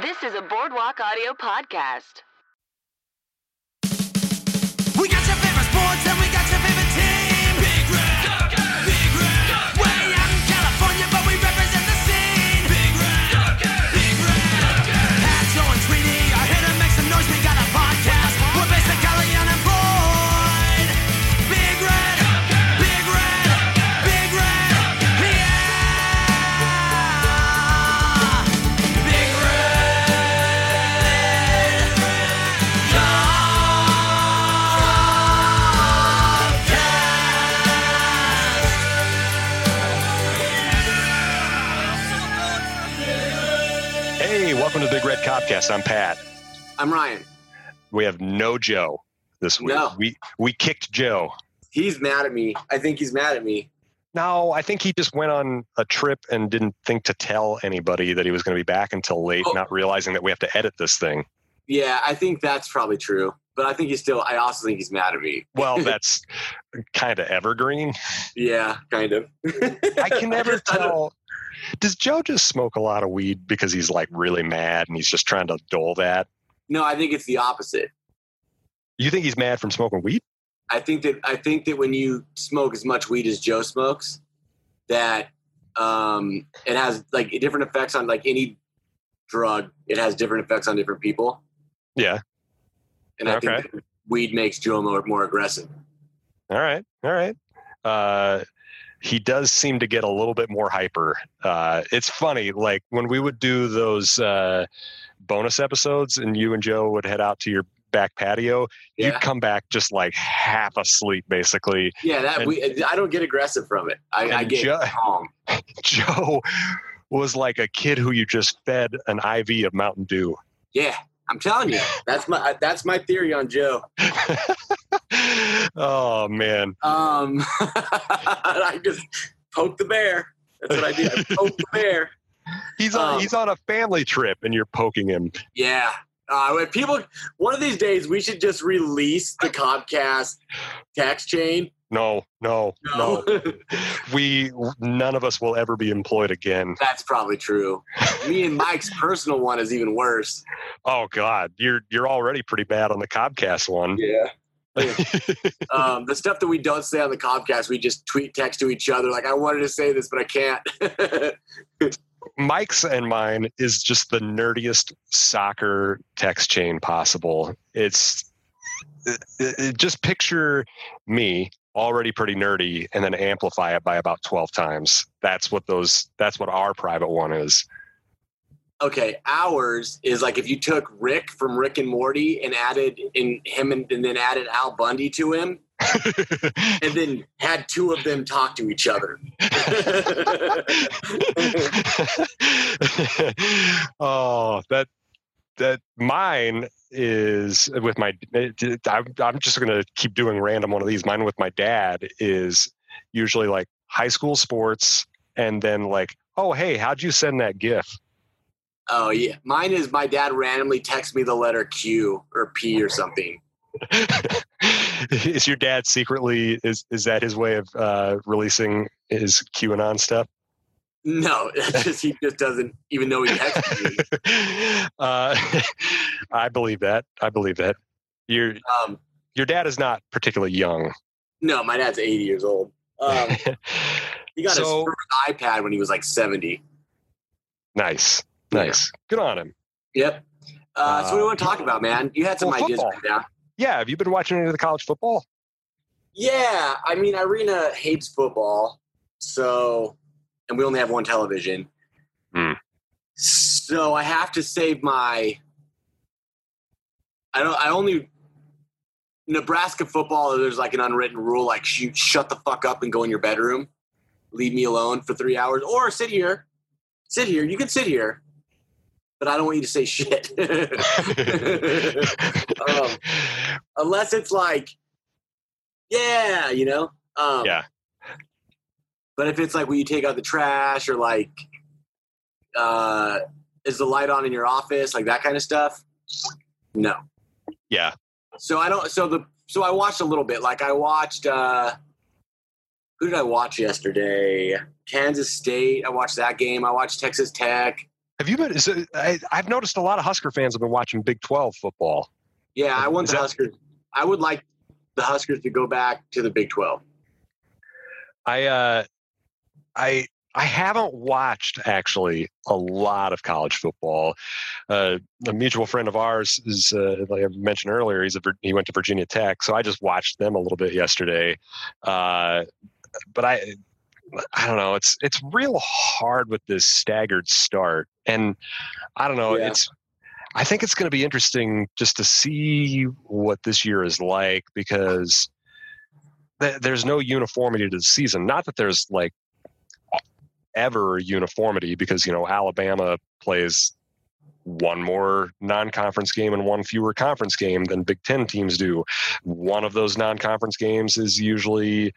This is a Boardwalk Audio podcast. We got your favorite sports and we got your favorite team. Big Red, Big Red. Way out in California, but we represent the scene. Big Red, Big Red. Pat, Joe, and Tweety are here to make some noise. We got a podcast. We're basically unemployed. Big Red, Big Red, Big Red. Yeah. Big Red. Hey, welcome to the Big Red Copcast. I'm Pat. I'm Ryan. We have no Joe this week. No. We kicked Joe. He's mad at me. I think he's mad at me. No, I think he just went on a trip and didn't think to tell anybody that he was going to be back until late, not realizing that we have to edit this thing. Yeah, I think that's probably true. But I also think he's mad at me. Well, that's kind of evergreen. Yeah, kind of. I can never tell. Does Joe just smoke a lot of weed because he's like really mad and he's just trying to dull that? No, I think it's the opposite. You think he's mad from smoking weed? I think that when you smoke as much weed as Joe smokes, that it has like different effects on like any drug. It has different effects on different people. Yeah. And I think that weed makes Joe more aggressive. All right. He does seem to get a little bit more hyper. It's funny, like when we would do those bonus episodes and you and Joe would head out to your back patio, you'd come back just like half asleep, basically. Yeah, I don't get aggressive from it. I get calm. Joe was like a kid who you just fed an IV of Mountain Dew. Yeah, I'm telling you, that's my theory on Joe. Oh man. I just poke the bear. That's what I do. I poke the bear. He's on a family trip and you're poking him. Yeah. One of these days we should just release the Copcast text chain. No. None of us will ever be employed again. That's probably true. Me and Mike's personal one is even worse. Oh God, you're already pretty bad on the Copcast one. Yeah. The stuff that we don't say on the Copcast, we just text to each other. Like, I wanted to say this, but I can't. Mike's and mine is just the nerdiest soccer text chain possible. It's just picture me already pretty nerdy and then amplify it by about 12 times. That's what our private one is. Okay, ours is like if you took Rick from Rick and Morty and added in him and then added Al Bundy to him and then had two of them talk to each other. Oh, that mine is with my, I'm just going to keep doing random one of these. Mine with my dad is usually like high school sports and then like, oh, hey, how'd you send that GIF? Oh, yeah. Mine is my dad randomly texts me the letter Q or P or something. Is your dad secretly, is that his way of releasing his QAnon stuff? No, he just doesn't even know he texted me. I believe that. Your dad is not particularly young. No, my dad's 80 years old. He got his first iPad when he was like 70. Nice. Yeah. Good on him. Yep. So what do you want to talk about, man? You had some ideas right now. Yeah. Have you been watching any of the college football? Yeah. I mean, Irina hates football. And we only have one television. So I have to save Nebraska football, there's like an unwritten rule, like shut the fuck up and go in your bedroom. Leave me alone for 3 hours. Or sit here. You can sit here. But I don't want you to say shit. Unless it's like, yeah, you know? Yeah. But if it's like, will you take out the trash or like, is the light on in your office? Like that kind of stuff? No. Yeah. So I watched a little bit. Like I watched, who did I watch yesterday? Kansas State. I watched that game. I watched Texas Tech. Have you been? I've noticed a lot of Husker fans have been watching Big 12 football. Yeah, I want Is the that- Huskers. I would like the Huskers to go back to the Big 12. I haven't watched actually a lot of college football. A mutual friend of ours is, like I mentioned earlier, he went to Virginia Tech, so I just watched them a little bit yesterday. But I don't know. It's real hard with this staggered start, and I don't know. Yeah. I think it's going to be interesting just to see what this year is like, because there's no uniformity to the season. Not that there's like ever uniformity, because Alabama plays one more non-conference game and one fewer conference game than Big Ten teams do. One of those non-conference games is usually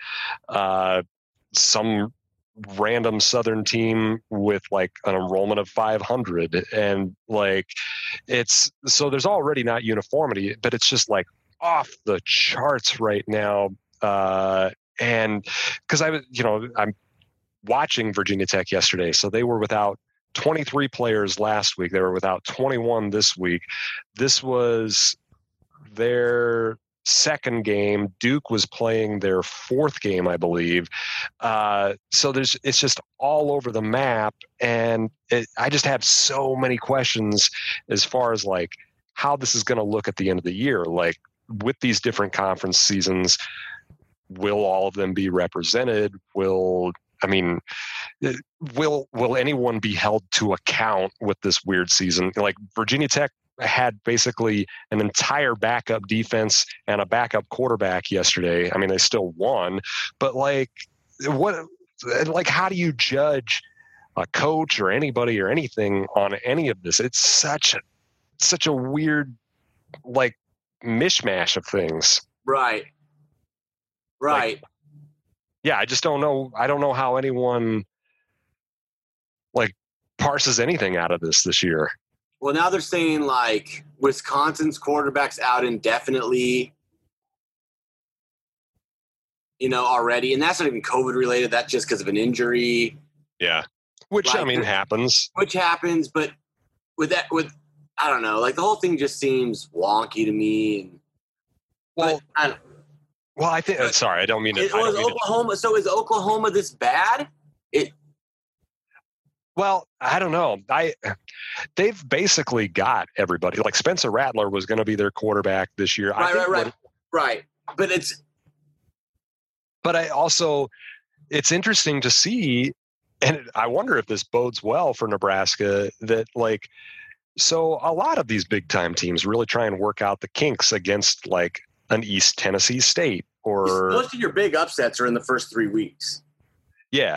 some random Southern team with like an enrollment of 500, and like so there's already not uniformity, but it's just like off the charts right now. And because I'm watching Virginia Tech yesterday, so they were without 23 players last week. They were without 21 this week. This was their second game. Duke was playing their fourth game, I believe. So it's just all over the map, and I just have so many questions as far as like how this is going to look at the end of the year. Like with these different conference seasons, will all of them be represented? Will anyone be held to account with this weird season? Like Virginia Tech had basically an entire backup defense and a backup quarterback yesterday. I mean, they still won, but like how do you judge a coach or anybody or anything on any of this? It's such a weird, like, mishmash of things. Right. Yeah, I just don't know. I don't know how anyone like parses anything out of this year. Well, now they're saying like Wisconsin's quarterback's out indefinitely, already. And that's not even COVID related. That's just because of an injury. Yeah. Which, happens. Which happens. But I don't know, like the whole thing just seems wonky to me. Well, I think, sorry, I don't mean to. Oklahoma. So is Oklahoma this bad? Well, I don't know. They've basically got everybody. Like Spencer Rattler was going to be their quarterback this year. Right. But it's interesting to see, and I wonder if this bodes well for Nebraska, that like, so a lot of these big time teams really try and work out the kinks against like an East Tennessee State or most of your big upsets are in the first 3 weeks. Yeah.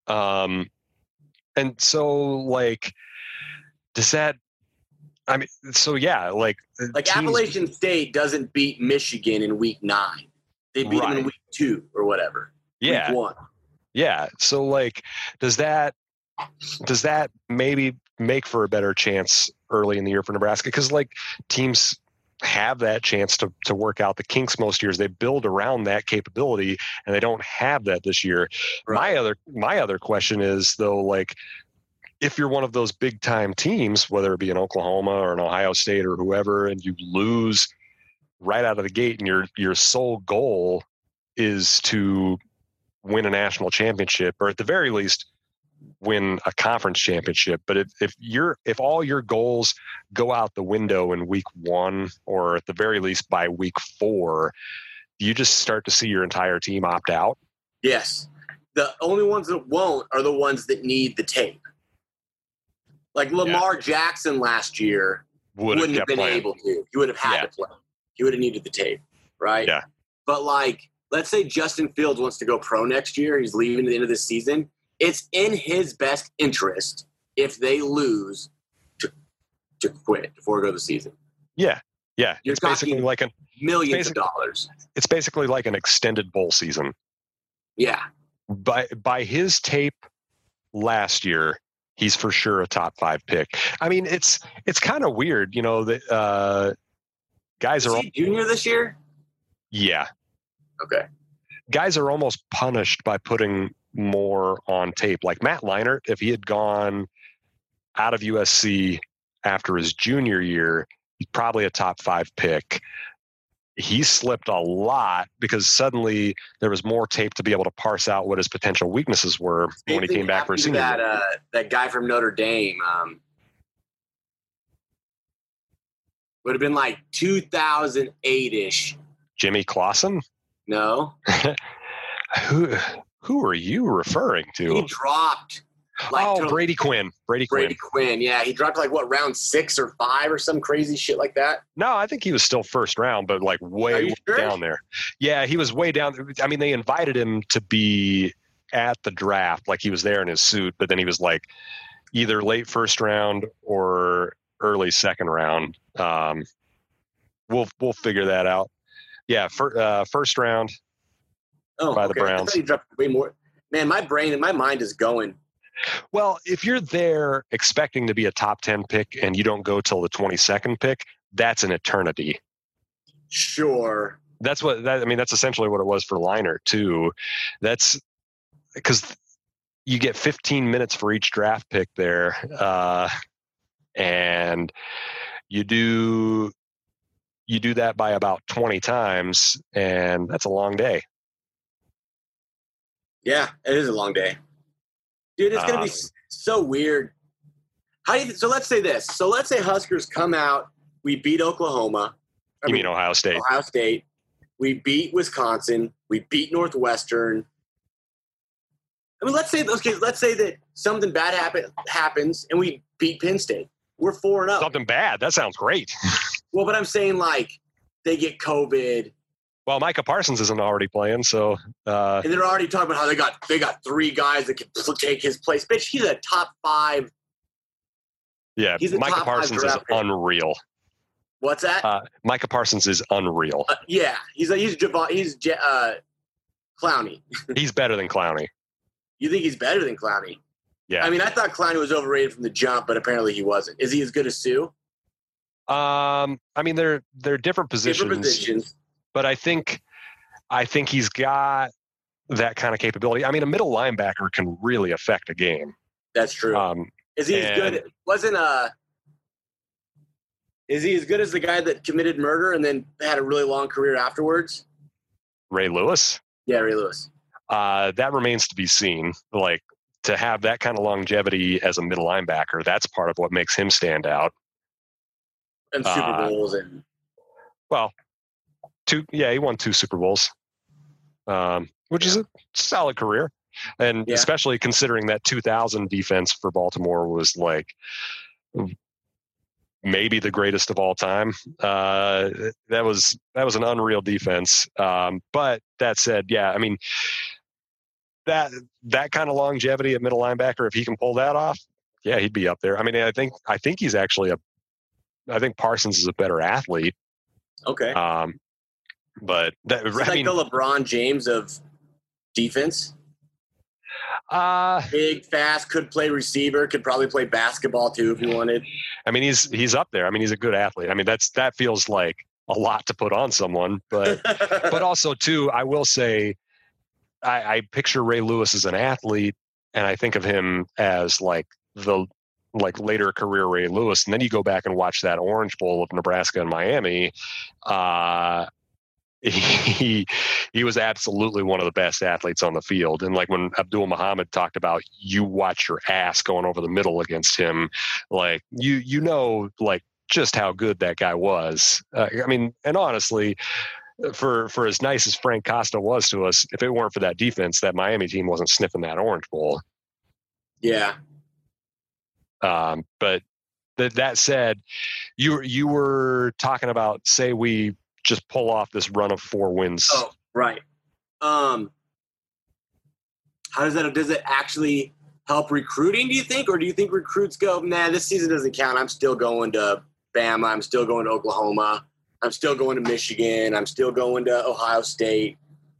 And so, like, does that? I mean, so yeah, like teams, Appalachian State doesn't beat Michigan in week 9; they beat them in week 2 or whatever. Yeah, week 1. Yeah. So, like, does that maybe make for a better chance early in the year for Nebraska? Because like teams have that chance to work out the kinks most years. They build around that capability, and they don't have that this year. Right. My other question is though, like, if you're one of those big time teams, whether it be an Oklahoma or an Ohio State or whoever, and you lose right out of the gate, and your sole goal is to win a national championship, or at the very least win a conference championship. But if all your goals go out the window in week 1, or at the very least by week 4, you just start to see your entire team opt out. Yes. The only ones that won't are the ones that need the tape. Like Lamar Jackson last year wouldn't have been able to. He would have had to play. He would have needed the tape, right? Yeah. But like, let's say Justin Fields wants to go pro next year. He's leaving at the end of this season. It's in his best interest if they lose to quit, to forego the season. Yeah. Yeah. You're it's basically like millions of dollars. It's basically like an extended bowl season. Yeah. By his tape last year, he's for sure a top 5 pick. I mean, it's kind of weird, that guys Is are he junior this year? Yeah. Okay. Guys are almost punished by putting more on tape. Like Matt Leinart, if he had gone out of USC after his junior year. He's probably a top 5 pick. He slipped a lot because suddenly there was more tape to be able to parse out what his potential weaknesses were when he came back for his senior year. That guy from Notre Dame would have been like 2008-ish. Jimmy Clausen? No. Who are you referring to? He dropped. Brady Quinn. Brady Quinn, yeah. He dropped round 6 or 5 or some crazy shit like that. No, I think he was still first round, but way sure? down there. Yeah, he was way down. I mean, they invited him to be at the draft, like he was there in his suit, but then he was like either late first round or early second round. We'll figure that out. Yeah, first round by the Browns. I thought he dropped way more. Man, my brain and my mind is going. Well, if you're there expecting to be a top 10 pick and you don't go till the 22nd pick, that's an eternity. Sure. That's essentially what it was for Leinart too. That's because you get 15 minutes for each draft pick there. And you do that by about 20 times, and that's a long day. Yeah, it is a long day. Dude, it's going to be so weird. So let's say this. So let's say Huskers come out. We beat Oklahoma. You mean Ohio State? Ohio State. We beat Wisconsin. We beat Northwestern. I mean, let's say that something bad happens and we beat Penn State. We're 4-0. Something bad? That sounds great. Well, but I'm saying they get COVID. Well, Micah Parsons isn't already playing, so and they're already talking about how they got 3 guys that can take his place. Bitch, he's a top 5. Yeah, Micah Parsons is unreal. What's that? Micah Parsons is unreal. Yeah, he's Clowney. He's better than Clowney. You think he's better than Clowney? Yeah. I mean, I thought Clowney was overrated from the jump, but apparently he wasn't. Is he as good as Sue? I mean, they're different positions. But I think he's got that kind of capability. I mean, a middle linebacker can really affect a game. That's true. Is he as good? Is he as good as the guy that committed murder and then had a really long career afterwards? Ray Lewis? Yeah, Ray Lewis. That remains to be seen. To have that kind of longevity as a middle linebacker, that's part of what makes him stand out. And Super Bowls and he won 2 Super Bowls, which is a solid career. And especially considering that 2000 defense for Baltimore was maybe the greatest of all time. That was an unreal defense. But that said, I mean, that kind of longevity at middle linebacker, if he can pull that off, he'd be up there. I mean, I think he's actually I think Parsons is a better athlete. Okay. But that, the LeBron James of defense. Big, fast, could play receiver, could probably play basketball too if he wanted. I mean, he's up there. I mean, he's a good athlete. I mean, that feels like a lot to put on someone, but also too, I will say, I picture Ray Lewis as an athlete, and I think of him as the later career Ray Lewis, and then you go back and watch that Orange Bowl of Nebraska and Miami. He was absolutely one of the best athletes on the field. And when Abdul Muhammad talked about you watch your ass going over the middle against him, just how good that guy was. I mean, and honestly, for as nice as Frank Costa was to us, if it weren't for that defense, that Miami team wasn't sniffing that Orange Bowl. Yeah. But that said, you were talking about, say we just pull off this run of 4 wins. Oh, right. How does it actually help recruiting, do you think? Or do you think recruits go, nah, this season doesn't count. I'm still going to Bama. I'm still going to Oklahoma. I'm still going to Michigan. I'm still going to Ohio State.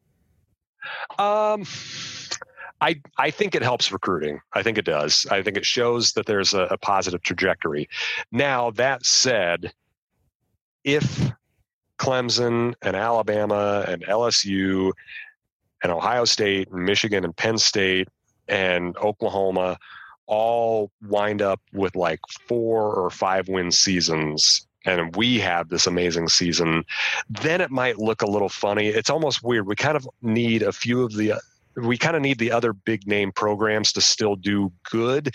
I think it helps recruiting. I think it does. I think it shows that there's a positive trajectory. Now, that said, if Clemson and Alabama and LSU and Ohio State and Michigan and Penn State and Oklahoma all wind up with like 4 or 5 win seasons, and we have this amazing season, then it might look a little funny. It's almost weird. We kind of need the other big name programs to still do good.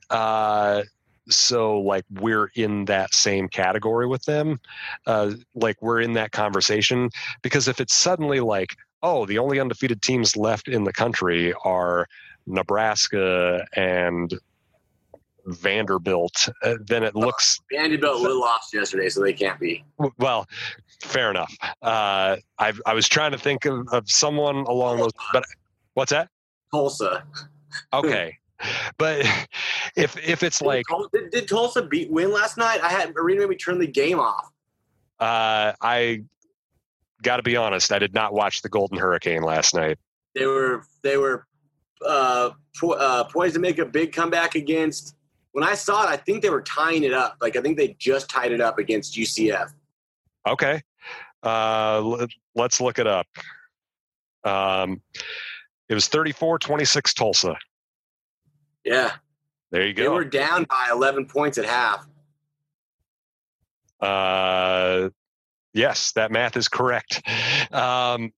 So like we're in that same category with them. Like we're in that conversation, because if it's suddenly like, oh, the only undefeated teams left in the country are Nebraska and Vanderbilt, then it looks. Vanderbilt lost yesterday, so they can't be. Well, fair enough. I was trying to think of someone along those, but what's that? Tulsa. Okay. But if it's like, did Tulsa win last night? Arena made me turn the game off. I got to be honest, I did not watch the Golden Hurricane last night. They were poised to make a big comeback against. When I saw it, I think they were tying it up. Like I think they just tied it up against UCF. Okay, let's look it up. It was 34-26 Tulsa. Yeah. There you go. They were down by 11 points at half. Yes, that math is correct. But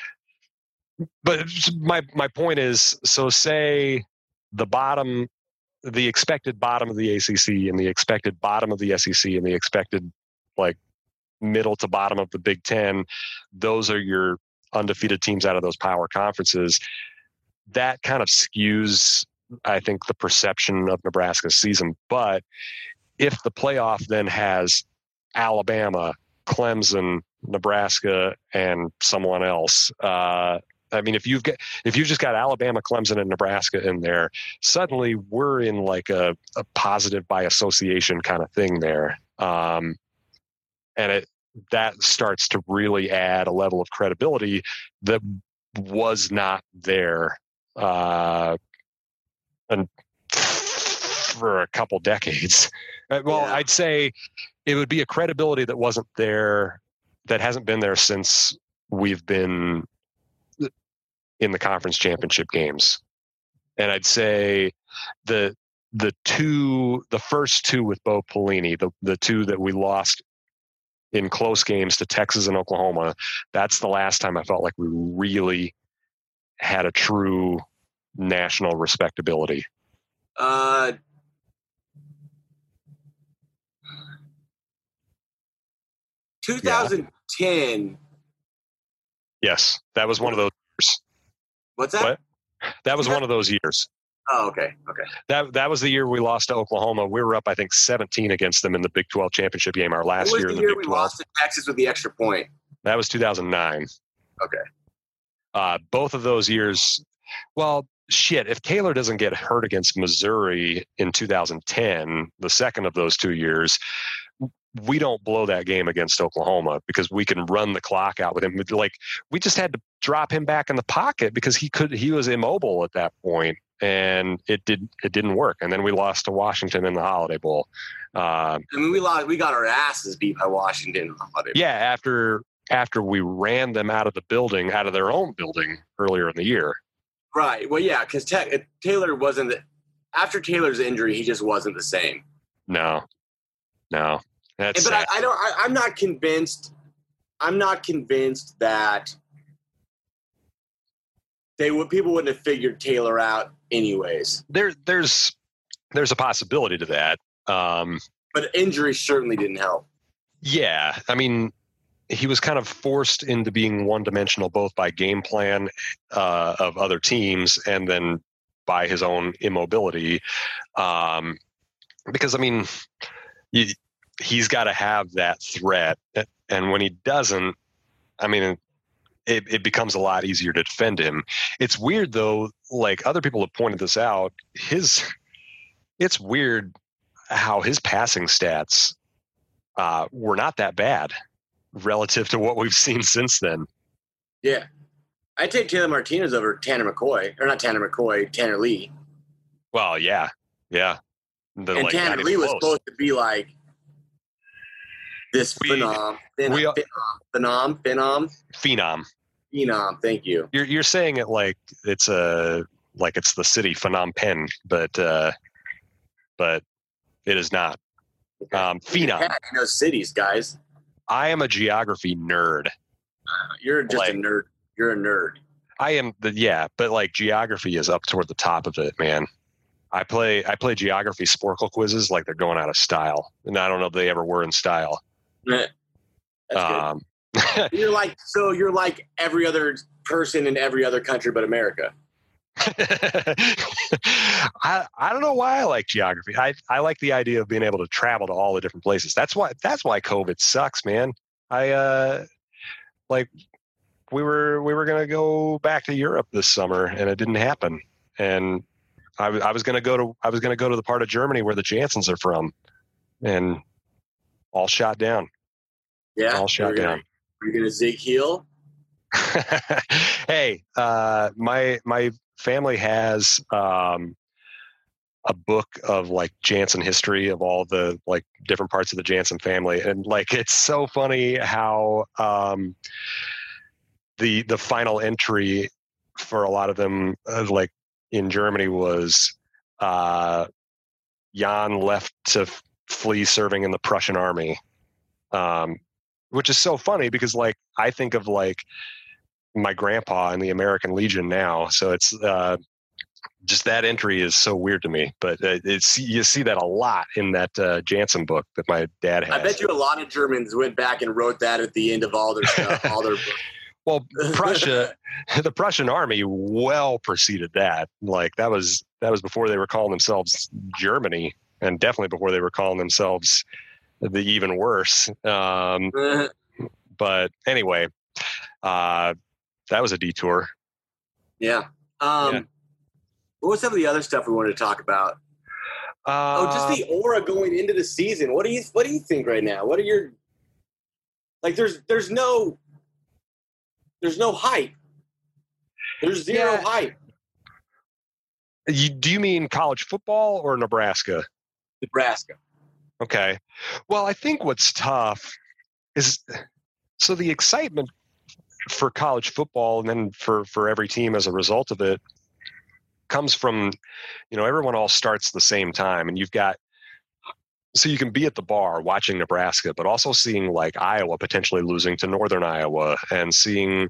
my point is, so say the expected bottom of the ACC and the expected bottom of the SEC and the expected like middle to bottom of the Big Ten, those are your undefeated teams out of those power conferences. That kind of skews, I think, the perception of Nebraska's season. But if the playoff then has Alabama, Clemson, Nebraska, and someone else, I mean, if you've just got Alabama, Clemson, and Nebraska in there, suddenly we're in like a positive by association kind of thing there, and that starts to really add a level of credibility that was not there and for a couple decades. Well, yeah. I'd say it would be a credibility that wasn't there, that hasn't been there since we've been in the conference championship games. And I'd say the first two with Bo Pelini, the two that we lost in close games to Texas and Oklahoma, that's the last time I felt like we really had a true national respectability. 2010. Yes, that was one of those years. What's that? What? That was one of those years. Oh, okay. That was the year we lost to Oklahoma. We were up, I think, 17 against them in the Big 12 championship game. Our last year in the Big 12. We lost to Texas with the extra point. That was 2009. Okay. Both of those years. Well, shit. If Taylor doesn't get hurt against Missouri in 2010, the second of those 2 years, we don't blow that game against Oklahoma because we can run the clock out with him. Like, we just had to drop him back in the pocket because he was immobile at that point, and it didn't work. And then we lost to Washington in the Holiday Bowl. I mean, we got our asses beat by Washington in the Holiday Bowl. Yeah, after we ran them out of their own building earlier in the year. Right. Well, yeah, because Taylor wasn't after Taylor's injury, he just wasn't the same. No. That's but I'm not convinced. I'm not convinced that people wouldn't have figured Taylor out anyways. There's a possibility to that. But injury certainly didn't help. Yeah, I mean, he was kind of forced into being one-dimensional both by game plan of other teams and then by his own immobility. Because, I mean, he's got to have that threat. And when he doesn't, I mean, it becomes a lot easier to defend him. It's weird, though, like other people have pointed this out, it's weird how his passing stats were not that bad relative to what we've seen since then. Yeah. I'd take Taylor Martinez over Tanner Lee. Well, yeah. And Tanner Lee was supposed to be like this phenom. Thank you. You're saying it like it's the city Phnom Penh, but but it is not. Phenom. Pat knows cities, guys. I am a geography nerd. You're just a nerd. You're a nerd. I am but like geography is up toward the top of it, man. I play geography Sporkle quizzes like they're going out of style, and I don't know if they ever were in style. That's good. You're like every other person in every other country but America. I don't know why I like geography. I like the idea of being able to travel to all the different places. That's why COVID sucks, man. We were gonna go back to Europe this summer, and it didn't happen. And I was gonna go to the part of Germany where the Jansons are from, and all shot down. Yeah, all shot down. You're gonna zig heel. Hey, my family has a book of like Jansen history of all the like different parts of the Jansen family, and like it's so funny how the final entry for a lot of them like in Germany was Jan left to flee serving in the Prussian army, which is so funny because like I think of like my grandpa in the American Legion now, so it's just that entry is so weird to me. But you see that a lot in that Jansen book that my dad has. I bet you a lot of Germans went back and wrote that at the end of all their stuff, all their books. Well, the Prussian army well preceded that. Like that was before they were calling themselves Germany, and definitely before they were calling themselves the even worse. But anyway, that was a detour. Yeah. What was some of the other stuff we wanted to talk about? Just the aura going into the season. What do you think right now? What are your like? There's no hype. There's zero hype. Do you mean college football or Nebraska? Nebraska. Okay. Well, I think what's tough is so the excitement for college football and then for every team as a result of it comes from, everyone all starts the same time, and you've got, so you can be at the bar watching Nebraska, but also seeing like Iowa potentially losing to Northern Iowa and seeing,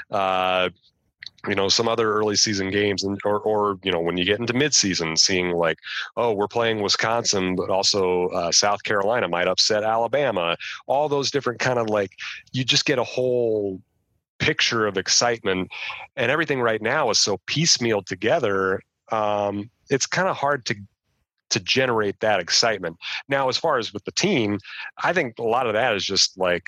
some other early season games or when you get into midseason, seeing like, oh, we're playing Wisconsin, but also South Carolina might upset Alabama. All those different kind of like, you just get a whole picture of excitement, and everything right now is so piecemealed together. It's kind of hard to generate that excitement. Now, as far as with the team, I think a lot of that is just like,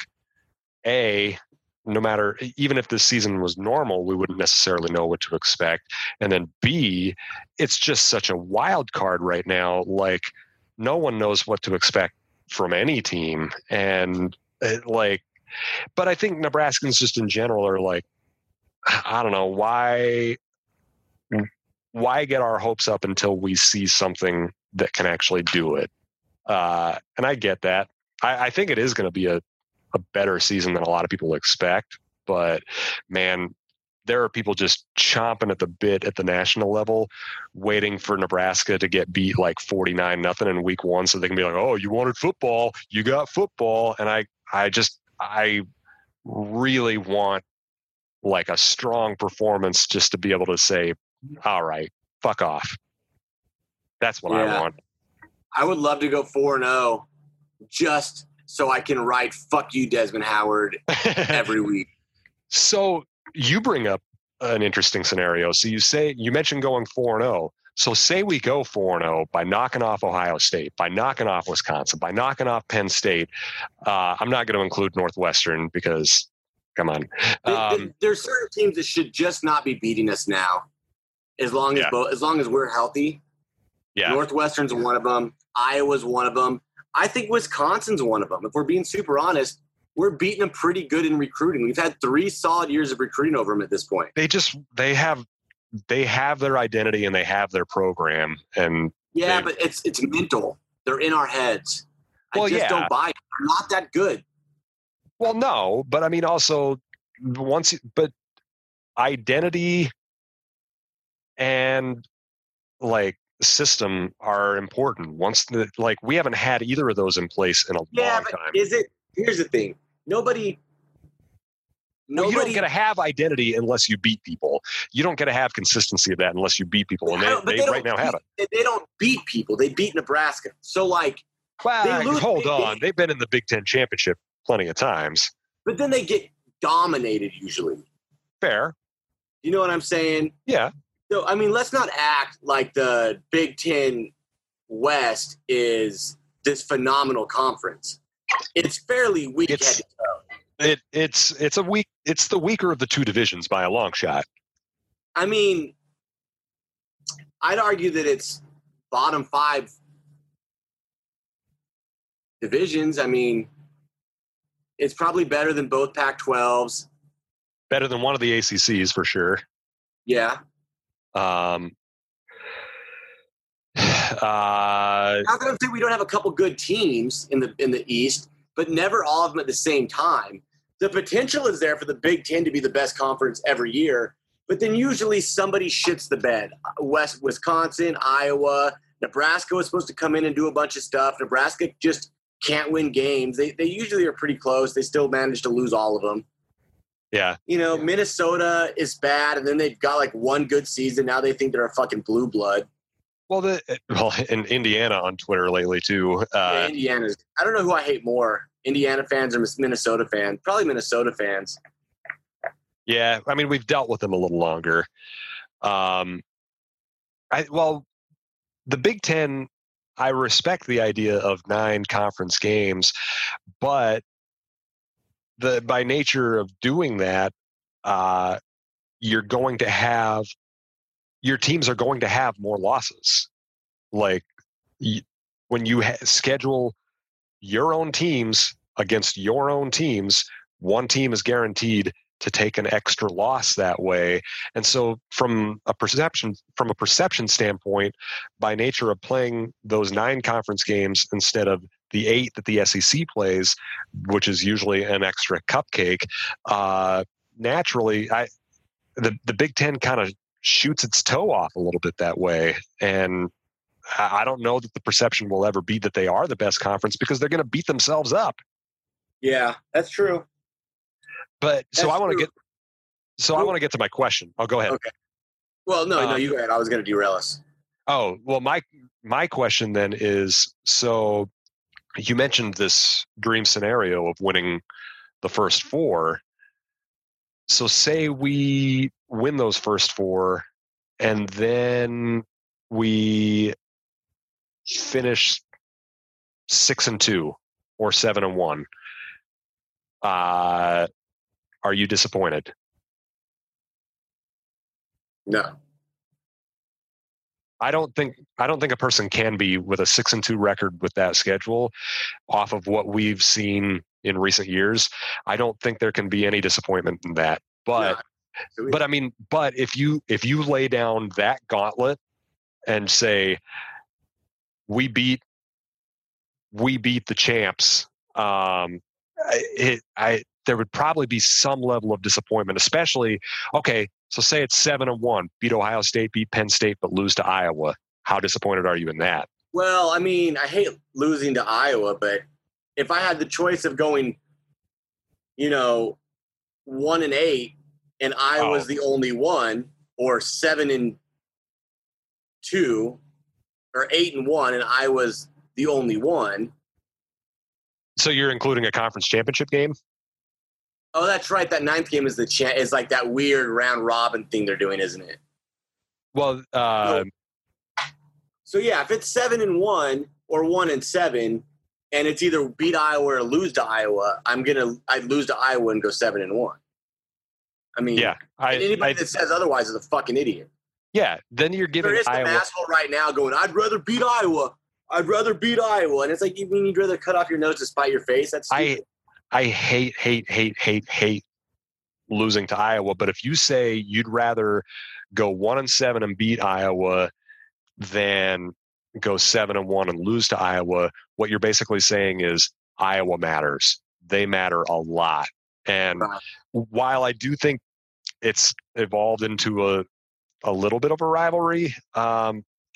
no matter, even if this season was normal, we wouldn't necessarily know what to expect. And then B, it's just such a wild card right now. Like no one knows what to expect from any team. And but I think Nebraskans just in general are like, I don't know, why get our hopes up until we see something that can actually do it? And I get that. I think it is going to be a better season than a lot of people expect, but man, there are people just chomping at the bit at the national level, waiting for Nebraska to get beat like 49-0 in week 1. So they can be like, oh, you wanted football, you got football. And I really want like a strong performance just to be able to say, all right, fuck off. That's what I want. I would love to go 4-0 just so I can write "fuck you, Desmond Howard" every week. So you bring up an interesting scenario. So you mentioned going 4-0. So say we go 4-0 by knocking off Ohio State, by knocking off Wisconsin, by knocking off Penn State. I'm not going to include Northwestern because, come on. There's certain teams that should just not be beating us now, as long as we're healthy. Yeah. Northwestern's one of them. Iowa's one of them. I think Wisconsin's one of them. If we're being super honest, we're beating them pretty good in recruiting. We've had 3 solid years of recruiting over them at this point. They have their identity and they have their program. And but it's mental. They're in our heads. I just don't buy it. They're not that good. Well, no, but I mean, also but identity and like system are important. We haven't had either of those in place in a long but time. Here's the thing. Nobody. You don't get to have identity unless you beat people. You don't get to have consistency of that unless you beat people, and they right now have it. They don't beat people. They beat Nebraska. So Hold on. They've been in the Big Ten championship plenty of times. But then they get dominated usually. Fair. You know what I'm saying? Yeah. So, I mean, let's not act like the Big Ten West is this phenomenal conference. It's fairly weak head to toe. It's the weaker of the two divisions by a long shot. I mean, I'd argue that it's bottom 5 divisions. I mean, it's probably better than both Pac-12s. Better than one of the ACCs for sure. Yeah. Not that I'm saying we don't have a couple good teams in the East, but never all of them at the same time. The potential is there for the Big Ten to be the best conference every year, but then usually somebody shits the bed. Wisconsin, Iowa, Nebraska was supposed to come in and do a bunch of stuff. Nebraska just can't win games. They usually are pretty close. They still manage to lose all of them. Yeah. Minnesota is bad, and then they've got like one good season. Now they think they're a fucking blue blood. Well, and Indiana on Twitter lately too. Indiana's. I don't know who I hate more, Indiana fans or Minnesota fans. Probably Minnesota fans. Yeah, I mean we've dealt with them a little longer. The Big Ten, I respect the idea of 9 conference games, but by nature of doing that, you're going to have your teams are going to have more losses. Like when you schedule your own teams against your own teams, one team is guaranteed to take an extra loss that way. And so from a perception standpoint, by nature of playing those 9 conference games instead of the 8 that the SEC plays, which is usually an extra cupcake, naturally the Big Ten kind of shoots its toe off a little bit that way. And I don't know that the perception will ever be that they are the best conference because they're going to beat themselves up. Yeah, that's true. But I want to get to my question. Oh, go ahead. Okay. Well, no, you go ahead. I was going to derail us. Oh, well, my question then is, so you mentioned this dream scenario of winning the first 4. So say we win those first 4 and then we finish 6-2 or 7-1. Are you disappointed? No. I don't think a person can be with a 6-2 record with that schedule off of what we've seen in recent years. I don't think there can be any disappointment in that. But if you lay down that gauntlet and say we beat the champs, there would probably be some level of disappointment, especially, okay, so say it's 7-1, beat Ohio State, beat Penn State, but lose to Iowa. How disappointed are you in that? Well, I mean, I hate losing to Iowa, but if I had the choice of going, 1-8 and Iowa's the only one, or 7-2, or 8-1 and Iowa's the only one. So you're including a conference championship game? Oh, that's right. That 9th game is is like that weird round robin thing they're doing, isn't it? Well, so yeah, if it's 7-1 or 1-7, and it's either beat Iowa or lose to Iowa, I'd lose to Iowa and go 7-1. I mean, yeah, anybody that says otherwise is a fucking idiot. Yeah, then you're giving there is Iowa. Some asshole right now going, I'd rather beat Iowa. And it's like, you mean you'd rather cut off your nose to spite your face? That's stupid. I hate losing to Iowa. But if you say you'd rather go 1-7 and beat Iowa than go 7-1 and lose to Iowa, what you're basically saying is Iowa matters. They matter a lot. And while I do think it's evolved into a little bit of a rivalry,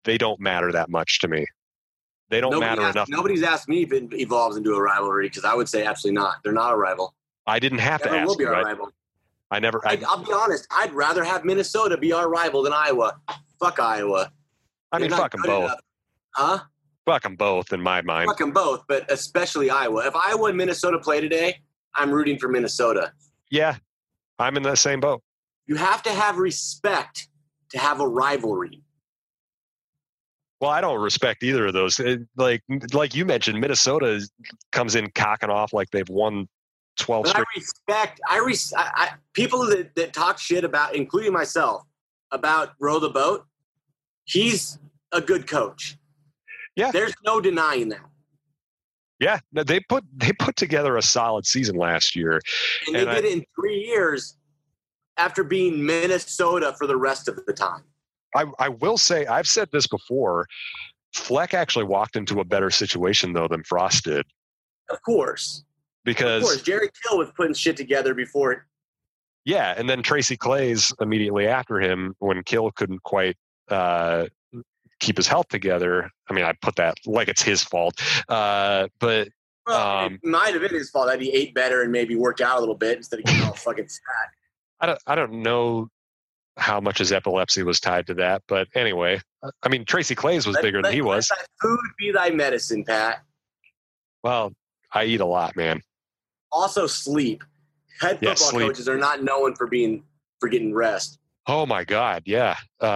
they don't matter that much to me. They don't matter enough. Nobody's asked me if it evolves into a rivalry because I would say absolutely not. They're not a rival. I didn't have to Never ask will be you. our rival. I never. I'll be honest. I'd rather have Minnesota be our rival than Iowa. Fuck Iowa. I mean, They're not fuck them good both. enough. Huh? Fuck them both in my mind. Fuck them both, but especially Iowa. If Iowa and Minnesota play today, I'm rooting for Minnesota. Yeah, I'm in the same boat. You have to have respect to have a rivalry. Well, I don't respect either of those. Like you mentioned, Minnesota comes in cocking off like they've won 12 But straight. I respect people that talk shit about, including myself, about row the boat. He's a good coach. Yeah. There's no denying that. Yeah, no, they put together a solid season last year. And they did it in 3 years after being Minnesota for the rest of the time. I will say, I've said this before, Fleck actually walked into a better situation, though, than Frost did. Of course. Because Jerry Kill was putting shit together before. Yeah, and then Tracy Claeys immediately after him when Kill couldn't quite keep his health together. I mean, I put that like it's his fault. But it might have been his fault that he ate better and maybe worked out a little bit instead of getting all fucking fat. I don't know how much his epilepsy was tied to that, but anyway, I mean, Tracy Claeys was bigger than he was. Let thy food be thy medicine, Pat. Well, I eat a lot, man. Also, sleep. Head football coaches are not known for getting rest. Oh my God, yeah.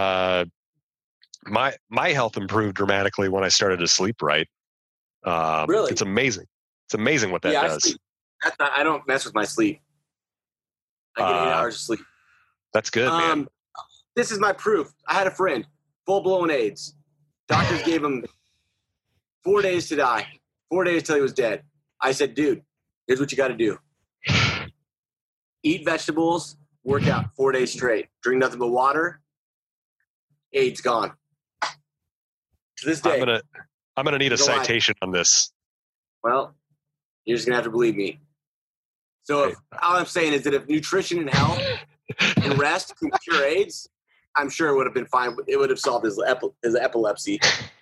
My health improved dramatically when I started to sleep right. Really? It's amazing. It's amazing what that does. I don't mess with my sleep. I get 8 hours of sleep. That's good, man. This is my proof. I had a friend, full-blown AIDS. Doctors gave him 4 days to die. 4 days till he was dead. I said, dude, here's what you got to do. Eat vegetables, work out 4 days straight. Drink nothing but water. AIDS gone. To this day. I'm gonna need a citation on this. Well, you're just gonna have to believe me. So all I'm saying is that if nutrition and health and rest can cure AIDS, I'm sure it would have been fine. It would have solved his epilepsy.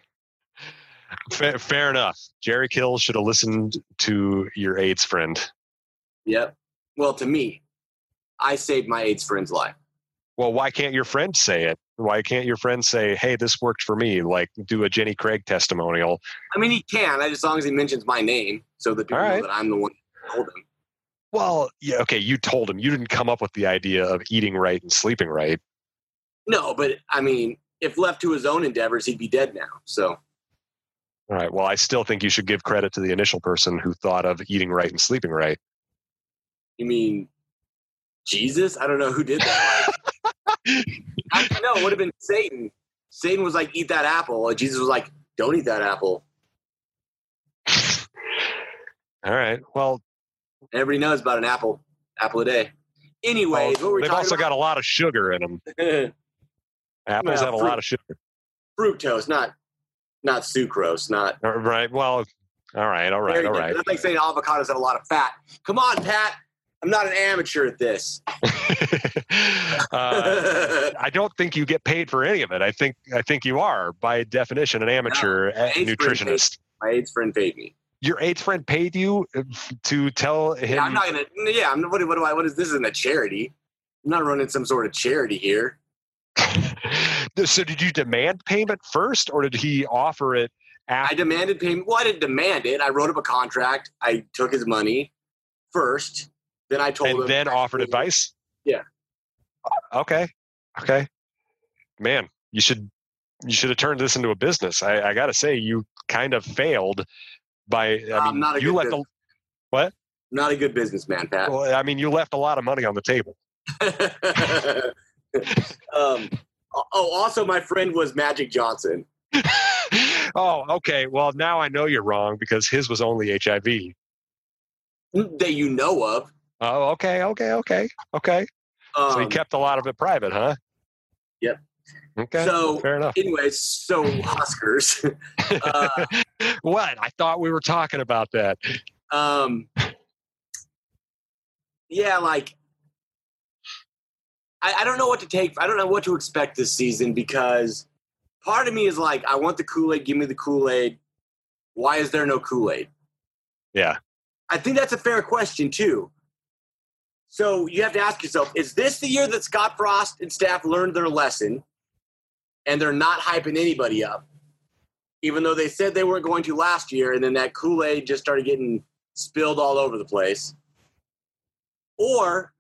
Fair enough. Jerry Kill should have listened to your AIDS friend. Yep. Well, to me, I saved my AIDS friend's life. Well, why can't your friend say it? Why can't your friend say, hey, this worked for me? Like, do a Jenny Craig testimonial. I mean, he can, as long as he mentions my name so that people know that I'm the one who told him. Well, yeah, okay, you told him. You didn't come up with the idea of eating right and sleeping right. No, but, I mean, if left to his own endeavors, he'd be dead now, so. All right, well, I still think you should give credit to the initial person who thought of eating right and sleeping right. You mean Jesus? I don't know who did that. No, it would have been Satan. Satan was like, eat that apple. And Jesus was like, don't eat that apple. All right. Well, everybody knows about an apple a day. Anyways, they've also got a lot of sugar in them. Apples have a lot of sugar. Fructose, not sucrose, not. Right. Well, all right. That's like saying avocados have a lot of fat. Come on, Pat. I'm not an amateur at this. I don't think you get paid for any of it. I think you are, by definition, an amateur nutritionist. My AIDS friend paid me. Your AIDS friend paid you to tell him? Yeah, I'm not gonna. Yeah, I'm. What is this? Isn't a charity? I'm not running some sort of charity here. So, did you demand payment first, or did he offer it after? I demanded payment. Well, I didn't demand it. I wrote up a contract. I took his money first. Then I told him. And then offered advice? Yeah. Okay. Man, you should have turned this into a business. I got to say, you kind of failed by. I'm not a good business. What? Not a good businessman, Pat. Well, I mean, you left a lot of money on the table. Also, my friend was Magic Johnson. Oh, okay. Well, now I know you're wrong because his was only HIV. That you know of. Oh, okay. So he kept a lot of it private, huh? Yep. Okay. So, fair enough. Anyways, so Huskers. What? I thought we were talking about that. Yeah, like I don't know what to take. I don't know what to expect this season because part of me is like, I want the Kool-Aid. Give me the Kool-Aid. Why is there no Kool-Aid? Yeah. I think that's a fair question, too. So you have to ask yourself, is this the year that Scott Frost and staff learned their lesson and they're not hyping anybody up, even though they said they weren't going to last year, and then that Kool-Aid just started getting spilled all over the place? Or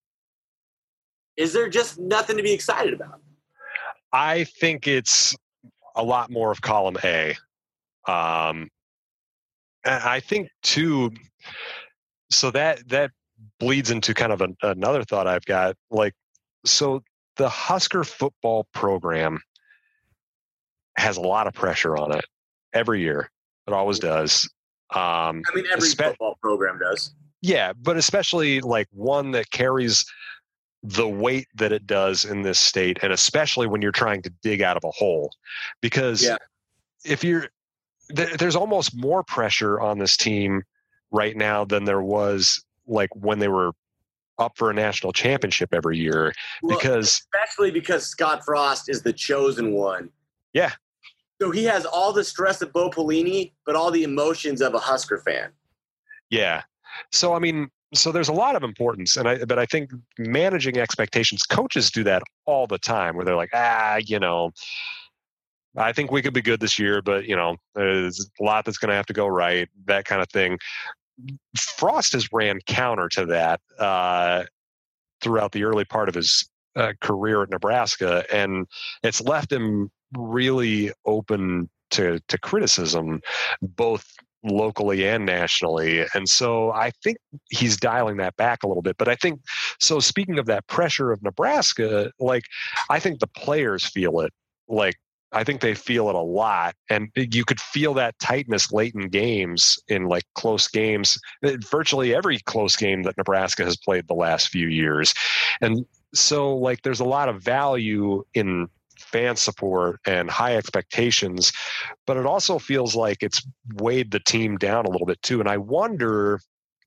is there just nothing to be excited about? I think it's a lot more of column A. And I think too, so that bleeds into kind of another thought I've got. Like, so the Husker football program has a lot of pressure on it every year. It always does. I mean, every football program does. Yeah, but especially like one that carries the weight that it does in this state, and especially when you're trying to dig out of a hole, because if you're there's almost more pressure on this team right now than there was like when they were up for a national championship every year, because especially because Scott Frost is the chosen one. Yeah. So he has all the stress of Bo Pelini, but all the emotions of a Husker fan. Yeah. So, I mean, so there's a lot of importance, but I think managing expectations, coaches do that all the time, where they're like, you know, I think we could be good this year, but you know, there's a lot that's going to have to go right, that kind of thing. Frost has ran counter to that throughout the early part of his career at Nebraska, and it's left him really open to criticism, both locally and nationally. And so I think he's dialing that back a little bit. But I think, so speaking of that pressure of Nebraska, like, I think the players feel it. Like, I think they feel it a lot. And you could feel that tightness late in games, in like close games, virtually every close game that Nebraska has played the last few years. And so like, there's a lot of value in fan support and high expectations, but it also feels like it's weighed the team down a little bit too. And I wonder,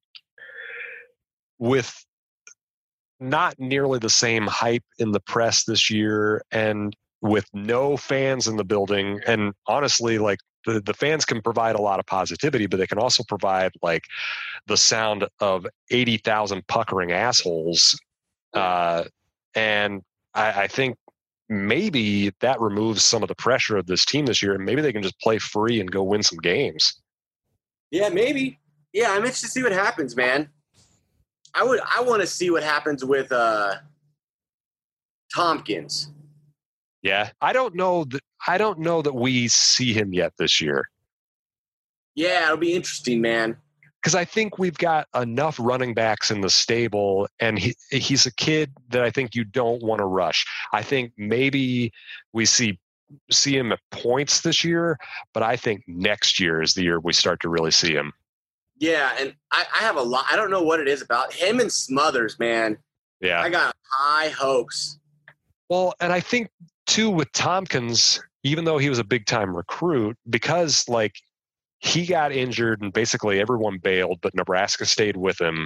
with not nearly the same hype in the press this year, and with no fans in the building, and honestly, like the fans can provide a lot of positivity, but they can also provide like the sound of 80,000 puckering assholes. And I think maybe that removes some of the pressure of this team this year, and maybe they can just play free and go win some games. Yeah, maybe. Yeah, I'm interested to see what happens, man. I want to see what happens with Tompkins. Yeah, I don't know that we see him yet this year. Yeah, it'll be interesting, man. Because I think we've got enough running backs in the stable, and he's a kid that I think you don't want to rush. I think maybe we see him at points this year, but I think next year is the year we start to really see him. Yeah, and I have a lot. I don't know what it is about him and Smothers, man. Yeah, I got high hopes. Well, and I think too with Tompkins, even though he was a big time recruit, because like he got injured and basically everyone bailed, but Nebraska stayed with him.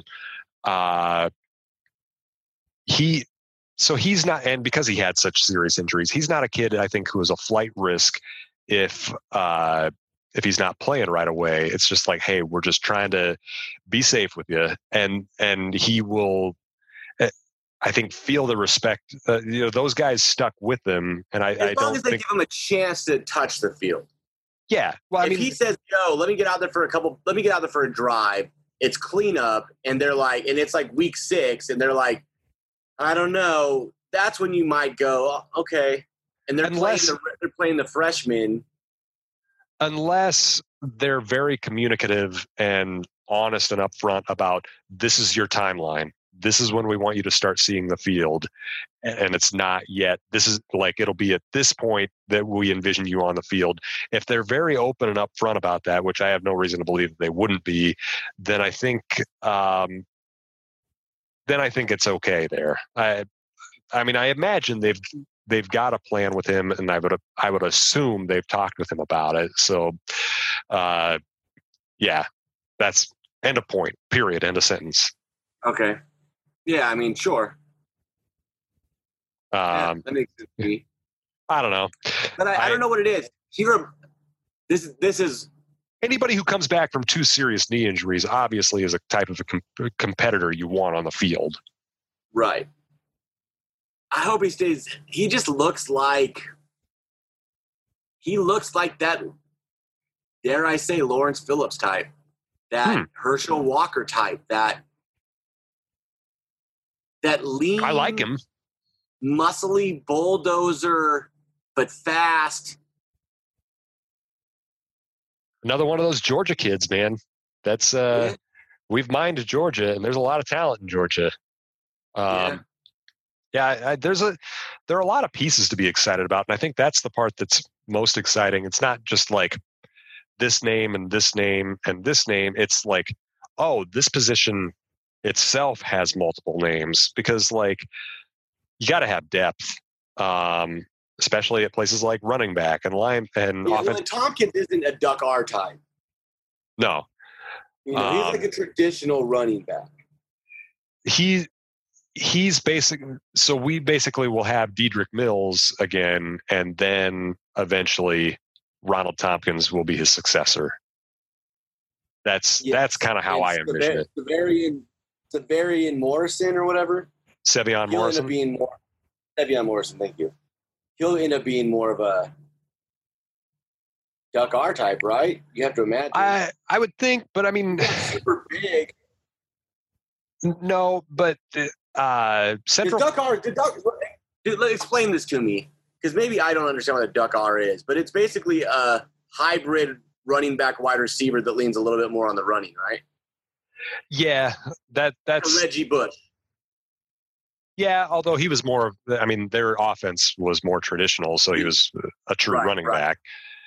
He's not, and because he had such serious injuries, he's not a kid, I think, who is a flight risk if he's not playing right away. It's just like, hey, we're just trying to be safe with you, and he will, I think, feel the respect. Those guys stuck with him, and I as long as they give him a chance to touch the field. Yeah. Well, if he says, "Yo, let me get out there for a drive," it's cleanup, and they're like, and it's like week 6, and they're like, I don't know. That's when you might go, okay. And they're playing the freshmen. Unless they're very communicative and honest and upfront about, this is your timeline. This is when we want you to start seeing the field. And it's not yet. This is like, it'll be at this point that we envision you on the field. If they're very open and upfront about that, which I have no reason to believe that they wouldn't be, then I think it's okay there. I mean, I imagine they've got a plan with him, and I would assume they've talked with him about it. So, yeah, that's end of point. Period. End of sentence. Okay. Yeah, I mean, sure. That makes sense to me. I don't know. But I don't know what it is. This is Anybody who comes back from 2 serious knee injuries obviously is a type of a competitor you want on the field. right. I hope he stays. He just looks like that. Dare I say, Lawrence Phillips type, that Herschel Walker type, that lean. I like him. Muscly bulldozer, but fast. Another one of those Georgia kids, man. That's we've mined Georgia, and there's a lot of talent in Georgia. There are a lot of pieces to be excited about, and I think that's the part that's most exciting. It's not just like this name and this name and this name. It's like, oh, this position itself has multiple names, because like you got to have depth, especially at places like running back and line and offense. Tompkins isn't a Duck R type. No, He's like a traditional running back. He's basic. So we basically will have Dedrick Mills again, and then eventually Ronald Tompkins will be his successor. That's kind of how I envision it. Severian Morrison or whatever. Sevion Morrison. End up being Sevion Morrison. Thank you. He'll end up being more of a Duck R type, right? You have to imagine. I would think, but I mean, super big. No, but Central Duck R. Dude, explain this to me, because maybe I don't understand what a Duck R is, but it's basically a hybrid running back wide receiver that leans a little bit more on the running, right? Yeah, that's Reggie Bush. Yeah, although he was more. I mean, their offense was more traditional, so he was a true running back.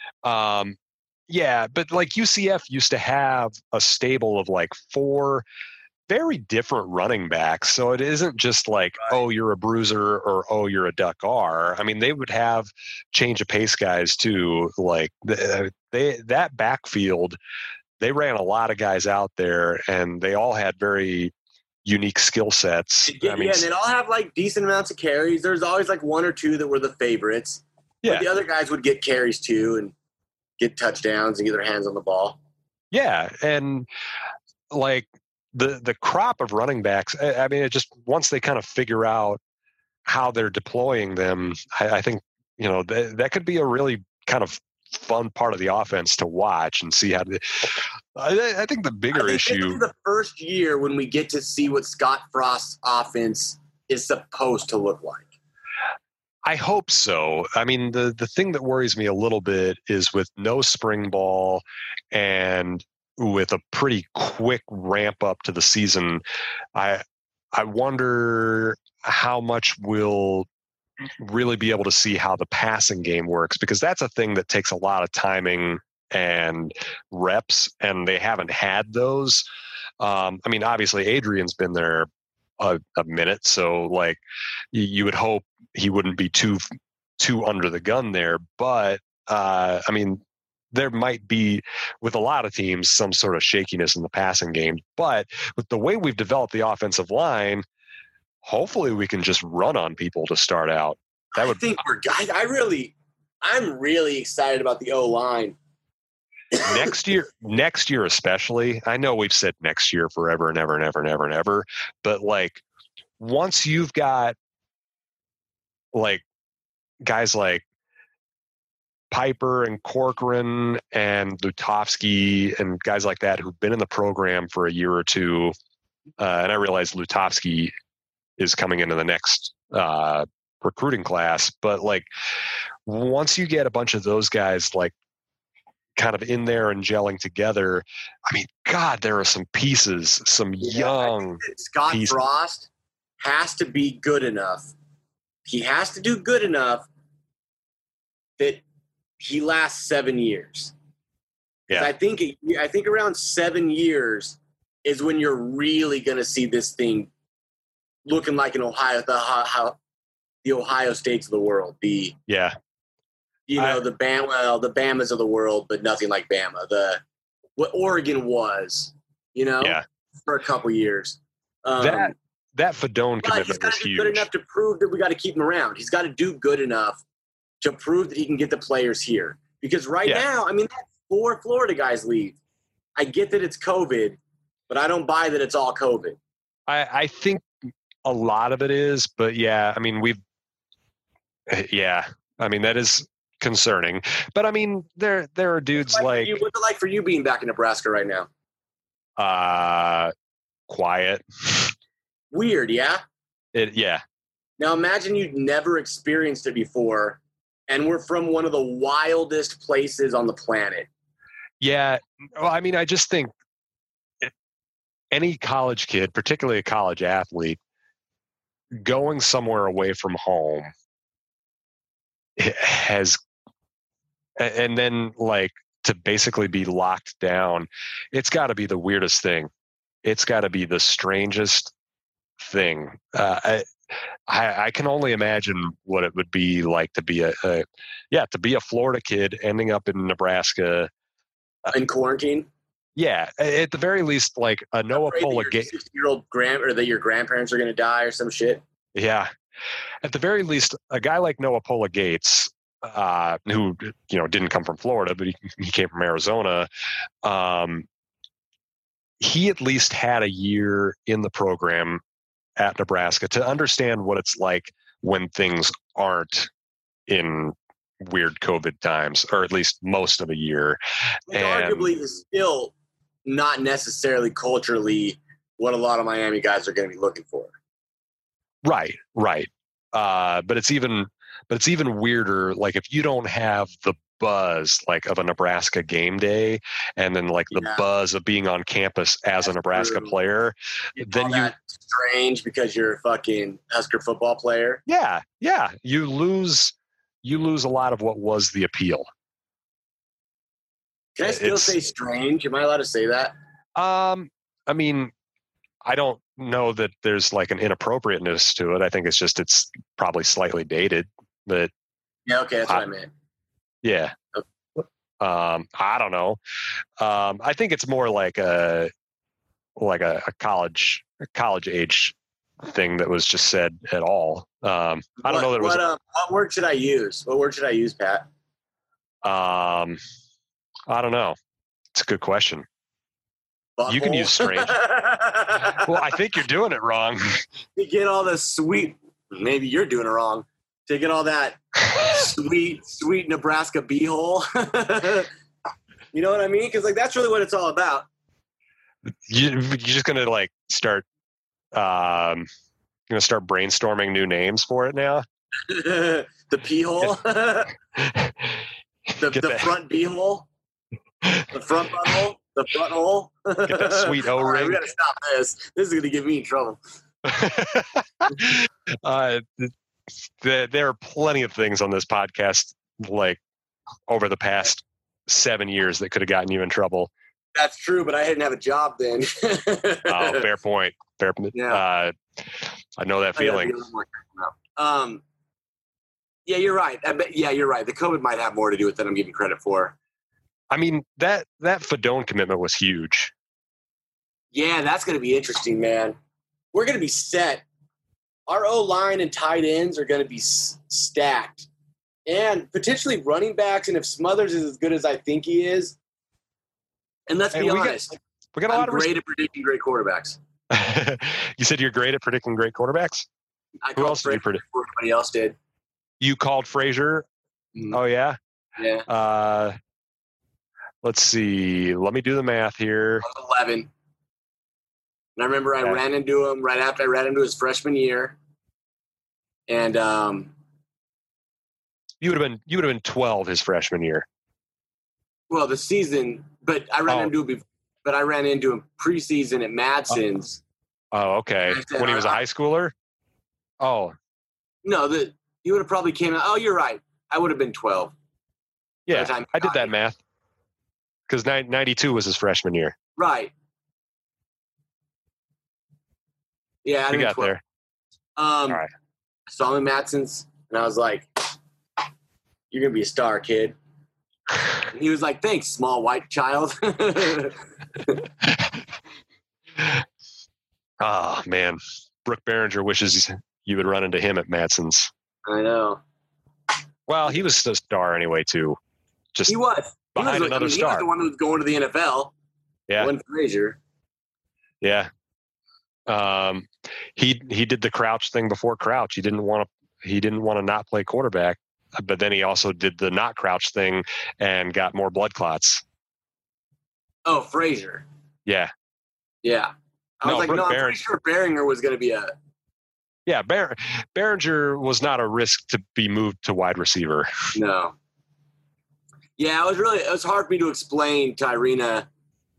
Yeah, but like UCF used to have a stable of like 4 very different running backs. So it isn't just like, oh, you're a bruiser or, oh, you're a Duck R. I mean, they would have change of pace guys too. Like that backfield, they ran a lot of guys out there, and they all had very unique skill sets. Yeah, and they'd all have like decent amounts of carries. There's always like 1 or 2 that were the favorites. Yeah. But the other guys would get carries too and get touchdowns and get their hands on the ball. Yeah. And like the crop of running backs, I mean, it just, once they kind of figure out how they're deploying them, I think, that could be a really kind of fun part of the offense to watch and see how to. I think the bigger issue. This is the first year when we get to see what Scott Frost's offense is supposed to look like. I hope so. I mean, the thing that worries me a little bit is with no spring ball and with a pretty quick ramp up to the season, I wonder how much we'll really be able to see how the passing game works, because that's a thing that takes a lot of timing and reps, and they haven't had those. I mean, obviously Adrian's been there a minute, so like you would hope he wouldn't be too under the gun there. But I mean, there might be, with a lot of teams, some sort of shakiness in the passing game. But with the way we've developed the offensive line, hopefully we can just run on people to start out. I'm really excited about the O-line. next year especially. I know we've said next year forever and ever and ever and ever and ever, but like once you've got like guys like Piper and Corcoran and Lutovsky and guys like that who've been in the program for a year or two, and I realize Lutovsky is coming into the next recruiting class, but like once you get a bunch of those guys like kind of in there and gelling together, I mean, God, there are some pieces, some young Scott pieces. Frost has to be good enough. He has to do good enough that he lasts 7 years. Yeah, I think around 7 years is when you're really going to see this thing looking like an Ohio, the Ohio States of the world. The Bamas of the world, but nothing like Bama. What Oregon was, for a couple years. That Fedone but he's commitment got was to do huge. good enough to prove that we got to keep him around. He's got to do good enough to prove that he can get the players here. Because right now, I mean, that's 4 Florida guys leave. I get that it's COVID, but I don't buy that it's all COVID. I think a lot of it is, but yeah, I mean, I mean, that is concerning. But I mean, there are dudes what's it like for you being back in Nebraska right now? Quiet. Weird, yeah? Yeah. Now imagine you'd never experienced it before, and we're from one of the wildest places on the planet. Yeah. Well, I mean, I just think any college kid, particularly a college athlete, going somewhere away from home and then like to basically be locked down, it's got to be the weirdest thing. It's got to be the strangest thing. I can only imagine what it would be like to be to be a Florida kid ending up in Nebraska in quarantine. Yeah, at the very least, like a Noah Pola Gates. 60-year-old or that your grandparents are going to die or some shit. Yeah, at the very least, a guy like Noah Pola Gates, who didn't come from Florida, but he came from Arizona. He at least had a year in the program at Nebraska to understand what it's like when things aren't in weird COVID times, or at least most of a year. Which arguably is still not necessarily culturally what a lot of Miami guys are going to be looking for. Right. But it's even weirder. Like if you don't have the buzz like of a Nebraska game day, and then like the buzz of being on campus as a Nebraska player, then that's strange because you're a fucking Husker football player. Yeah. You lose a lot of what was the appeal. Can I still say strange? Am I allowed to say that? I mean, I don't know that there's like an inappropriateness to it. I think it's probably slightly dated, but yeah, okay, that's what I meant. Yeah. I don't know. I think it's more like a college age thing that was just said at all. I don't know that it was. What word should I use? What word should I use, Pat? I don't know. It's a good question. Butthole? You can use strange. Well, I think you're doing it wrong. To get all the sweet, maybe you're doing it wrong. To get all that sweet Nebraska beehole. You know what I mean? Because like that's really what it's all about. You're just gonna like start brainstorming new names for it now. The peehole. the front beehole. The front butthole. The front hole. Get that sweet O-ring. All right, we gotta stop this. This is gonna get me in trouble. There are plenty of things on this podcast, like over the past 7 years, that could have gotten you in trouble. That's true, but I didn't have a job then. Oh, fair point. Yeah. I know that feeling. Yeah, you're right. You're right. The COVID might have more to do with it than I'm giving credit for. I mean, that Fedone commitment was huge. Yeah, that's going to be interesting, man. We're going to be set. Our O-line and tight ends are going to be stacked. And potentially running backs, and if Smothers is as good as I think he is, and let's be honest, we got a lot of great at predicting great quarterbacks. You said you're great at predicting great quarterbacks? Who else did you predict? Everybody else did. You called Frazier? Mm. Oh, yeah? Yeah. Let's see. Let me do the math here. I was 11. And I remember I ran into him right after I ran into his freshman year. And you would have been 12 his freshman year. Well, the season, but I ran into him. But I ran into him preseason at Madsen's. Oh, okay. When he was a high schooler. Oh, no, he would have probably came out. Oh, you're right. I would have been 12. Yeah, I did that math because 92 was his freshman year. Right. Yeah, we got 12. There. All right. I saw him at Madsen's, and I was like, "You're gonna be a star, kid." And he was like, "Thanks, small white child." Oh, man. Brooke Behringer wishes you would run into him at Madsen's. I know. Well, he was the star anyway too. Just He was. behind another He was star. the one who was going to the NFL. Yeah. When Frazier. Yeah. He did the Crouch thing before Crouch. He didn't want to not play quarterback, but then he also did the not Crouch thing and got more blood clots. Oh, Frazier. Yeah. Yeah. I was No, like, Brooke I'm pretty sure Behringer was going to be a. Yeah. Behringer was not a risk to be moved to wide receiver. No. Yeah, it was hard for me to explain to Irina.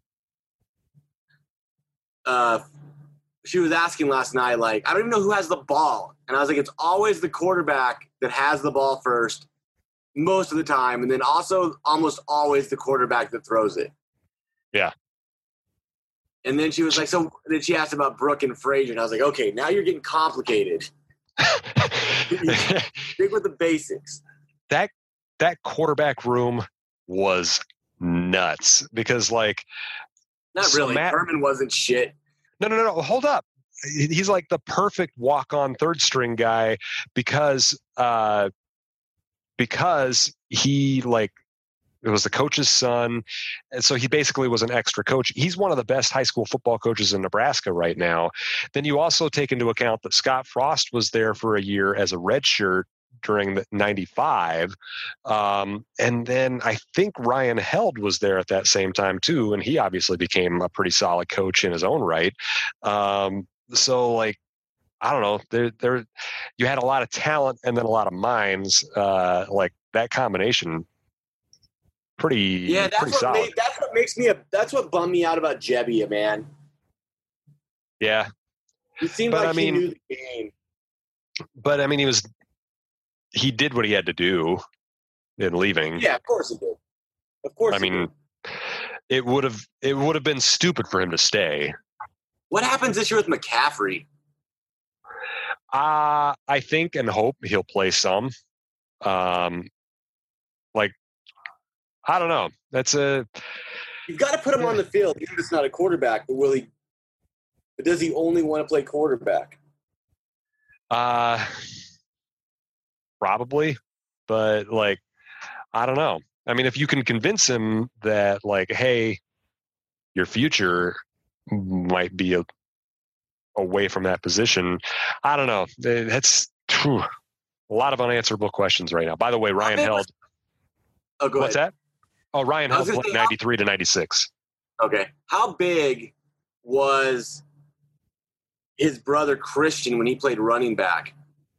She was asking last night, like, I don't even know who has the ball. And I was like, it's always the quarterback that has the ball first most of the time. And then also almost always the quarterback that throws it. Yeah. And then she was like, so then she asked about Brooke and Frazier. And I was like, okay, now you're getting complicated. Stick with the basics. That quarterback room was nuts because, like, Not so really. Herman wasn't shit. No. Hold up. He's like the perfect walk-on third string guy because he, like, it was the coach's son. And so he basically was an extra coach. He's one of the best high school football coaches in Nebraska right now. Then you also take into account that Scott Frost was there for a year as a redshirt during the 95. And then I think Ryan Held was there at that same time too. And he obviously became a pretty solid coach in his own right. So, like, I don't know, there you had a lot of talent and then a lot of minds, like that combination. Pretty solid. That's what bummed me out about Jebbia, man. Yeah. It seemed But, like I mean, he knew the game. But I mean, he did what he had to do in leaving. Yeah, of course he did. Of course. I mean, it would have been stupid for him to stay. What happens this year with McCaffrey? I think and hope he'll play some. Like, I don't know. You've got to put him on the field, even if it's not a quarterback. But will he? But does he only want to play quarterback? Probably, but, like, I don't know. I mean, if you can convince him that, like, hey, your future might be away from that position, I don't know. That's a lot of unanswerable questions right now. By the way, Ryan Held. Oh, go What's ahead. that? Oh, Ryan Held played 93 to 96. Okay. How big was his brother Christian when he played running back?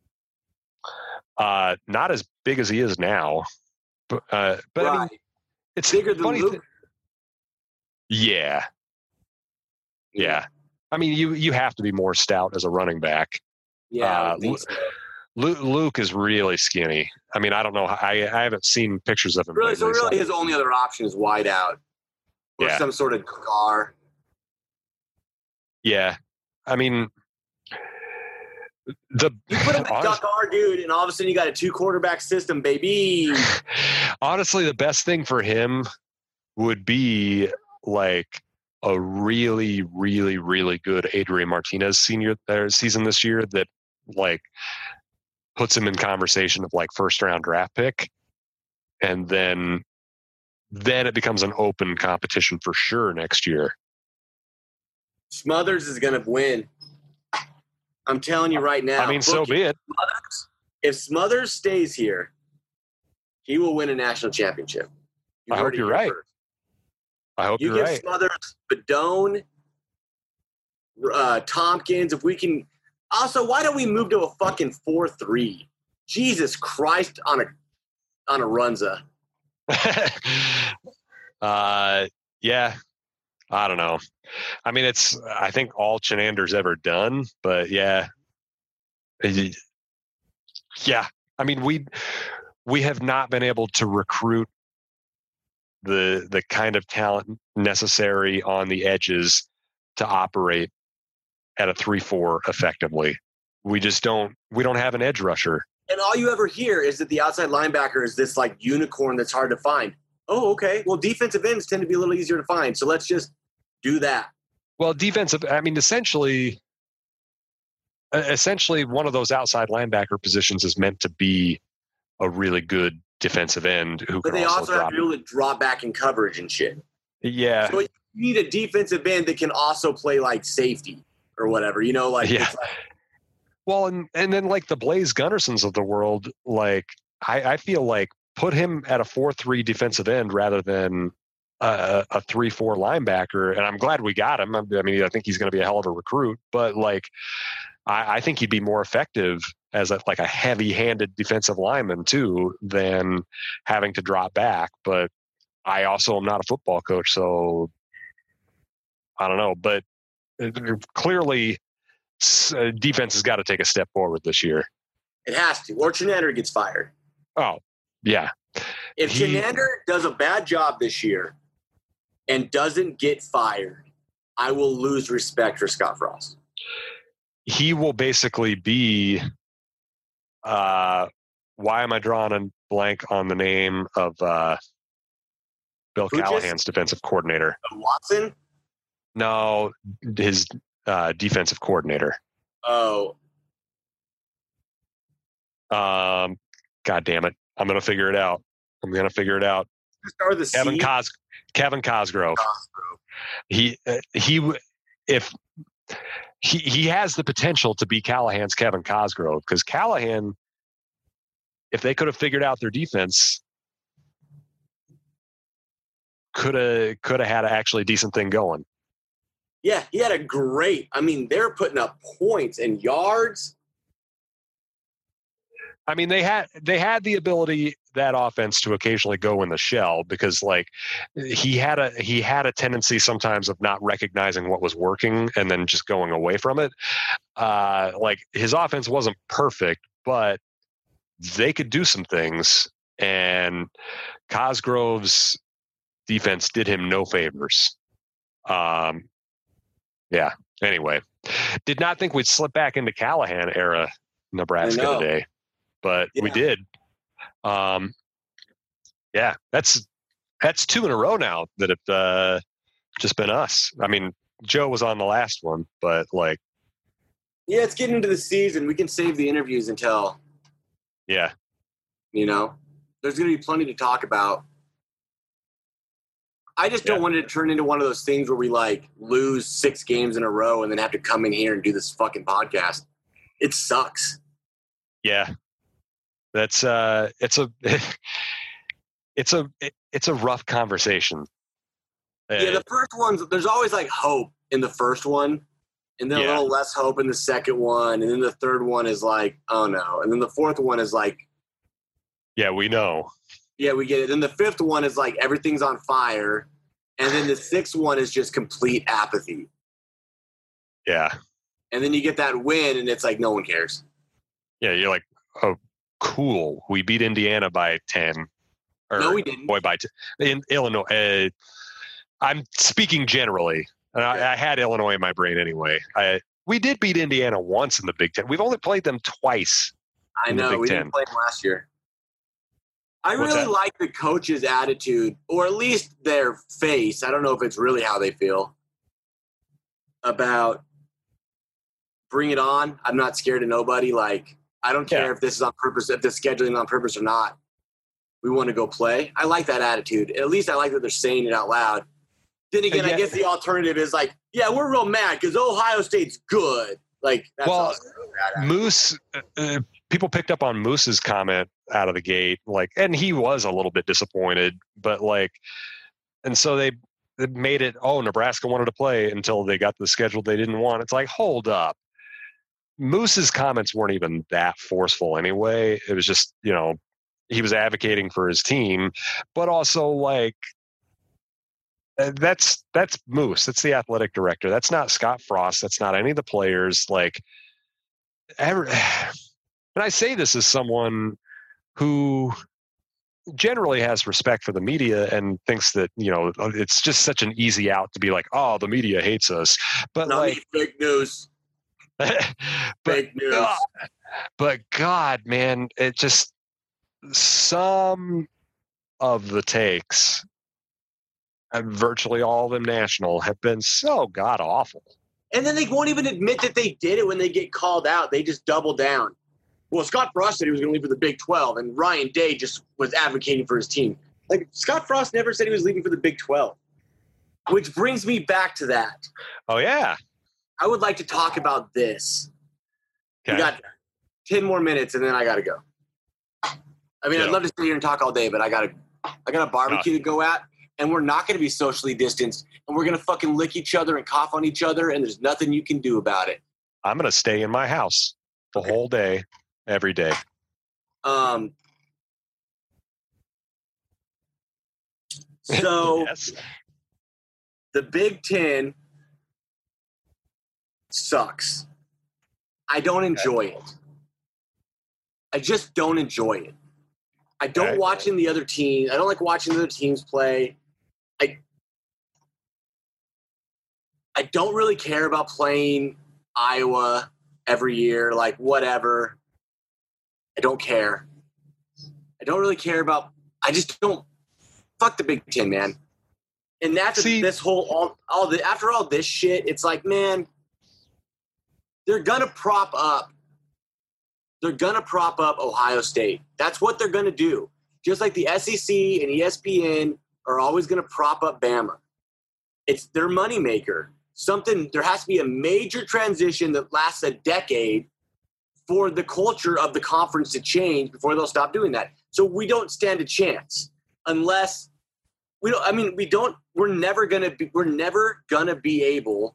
Not as big as he is now, but Right. I mean, it's Bigger than funny. Luke? Yeah. I mean, you have to be more stout as a running back. Yeah, I would think so. Luke is really skinny. I mean, I don't know. I haven't seen pictures of him. Really, lately, so his only other option is wide out or Yeah. some sort of car. Yeah. I mean, You put him in duck R, dude, and all of a sudden you got a 2-quarterback system, baby. honestly, the best thing for him would be, like, a really, really, really good Adrian Martinez season this year that, like, puts him in conversation of, like, first-round draft pick, and then it becomes an open competition for sure next year. Smothers is going to win. I'm telling you right now. I mean, so be it. If Smothers stays here, he will win a national championship. I hope you're right. I hope You you're give right. Smothers, Badone, Tompkins, if we can. Also, why don't we move to a fucking 4-3? Jesus Christ on a Runza. Yeah. I don't know. I mean, it's, I think, all Chenander's ever done, but yeah. Yeah. I mean, we have not been able to recruit the kind of talent necessary on the edges to operate at a 3-4 effectively. We don't have an edge rusher. And all you ever hear is that the outside linebacker is this, like, unicorn that's hard to find. Oh, okay. Well, defensive ends tend to be a little easier to find, so let's just do that. Well, defensive, I mean, essentially one of those outside linebacker positions is meant to be a really good defensive end who But can they also also have drop. to be able to drop back in coverage and shit. Yeah. So you need a defensive end that can also play like safety or whatever. You know, like Yeah. it's like, Well, and then like the Blaze Gunnarsons of the world, like I feel like put him at a 4-3 defensive end rather than a 3-4 linebacker. And I'm glad we got him. I mean, I think he's going to be a hell of a recruit, but like I think he'd be more effective as like a heavy-handed defensive lineman too than having to drop back. But I also am not a football coach, so I don't know. But clearly, defense has got to take a step forward this year. it has to. Or Chenander gets fired. Oh, yeah. If Chenander does a bad job this year and doesn't get fired, I will lose respect for Scott Frost. He will basically be why am I drawing a blank on the name of Bill Who Callahan's defensive coordinator? Watson? No, his defensive coordinator. Oh, God damn it. I'm going to figure it out. start with the Kevin Cosgrove. He has the potential to be Callahan's Kevin Cosgrove, because Callahan, if they could have figured out their defense, could have had an actually decent thing going. Yeah, he had a great. I mean, they're putting up points and yards. I mean, they had the ability, that offense, to occasionally go in the shell, because like he had a tendency sometimes of not recognizing what was working and then just going away from it. Like his offense wasn't perfect, but they could do some things, and Cosgrove's defense did him no favors. Yeah. Anyway, did not think we'd slip back into Callahan era Nebraska today, but we did. Yeah, that's 2 in a row now that have just been us. I mean, Joe was on the last one, but like, Yeah, it's getting into the season. We can save the interviews until, yeah, there's going to be plenty to talk about. I just don't want it to turn into one of those things where we like lose 6 games in a row and then have to come in here and do this fucking podcast. It sucks. yeah. That's it's a rough conversation. Yeah, the first ones, there's always like hope in the first one, and then a little less hope in the second one, and then the third one is like, oh no, and then the fourth one is like, yeah, we know. yeah, we get it. Then the fifth one is like everything's on fire, and then the sixth one is just complete apathy. Yeah. And then you get that win, and it's like no one cares. Yeah, you're like, oh, cool. We beat Indiana by 10. No, we didn't. Boy, by 10. In Illinois. I'm speaking generally. I had Illinois in my brain anyway. We did beat Indiana once in the Big Ten. We've only played them twice. I know. We didn't play them last year. I really like the coach's attitude, or at least their face. I don't know if it's really how they feel about bring it on. I'm not scared of nobody. Like, I don't care if this is on purpose, if the scheduling on purpose or not. We want to go play. I like that attitude. At least I like that they're saying it out loud. Then again, I guess the alternative is like, yeah, we're real mad because Ohio State's good. Like, that's also bad. Moose, people picked up on Moose's comment out of the gate, like, and he was a little bit disappointed, but like, and so they made it, oh, Nebraska wanted to play until they got the schedule they didn't want. It's like, hold up. Moose's comments weren't even that forceful anyway. It was just, he was advocating for his team, but also like, that's Moose. That's the athletic director. That's not Scott Frost. That's not any of the players. Like, and I say this as someone who generally has respect for the media and thinks that, it's just such an easy out to be like, oh, the media hates us. But not like fake news. Fake news. But God, man, it just, some of the takes, and virtually all of them national, have been so god awful. And then they won't even admit that they did it when they get called out. They just double down. well, Scott Frost said he was going to leave for the Big 12, and Ryan Day just was advocating for his team. Like, Scott Frost never said he was leaving for the Big 12, which brings me back to that. Oh, yeah. I would like to talk about this. Okay. We got 10 more minutes, and then I got to go. I mean, Yeah. I'd love to sit here and talk all day, but I got a barbecue to go at, and we're not going to be socially distanced, and we're going to fucking lick each other and cough on each other, and there's nothing you can do about it. I'm going to stay in my house the whole day, every day. So Yes. the Big Ten sucks. I don't enjoy it. I just don't enjoy it. I don't Okay. watching the other teams. I don't like watching the other teams play. I don't really care about playing Iowa every year, like whatever. I don't care. I don't really care about. I just don't. Fuck the Big Ten, man. And after this whole after all this shit, it's like, man, they're gonna prop up. They're gonna prop up Ohio State. That's what they're gonna do. Just like the SEC and ESPN are always gonna prop up Bama. It's their moneymaker. There has to be a major transition that lasts a decade for the culture of the conference to change before they'll stop doing that. So we don't stand a chance unless we don't. I mean, we don't. We're never gonna be able.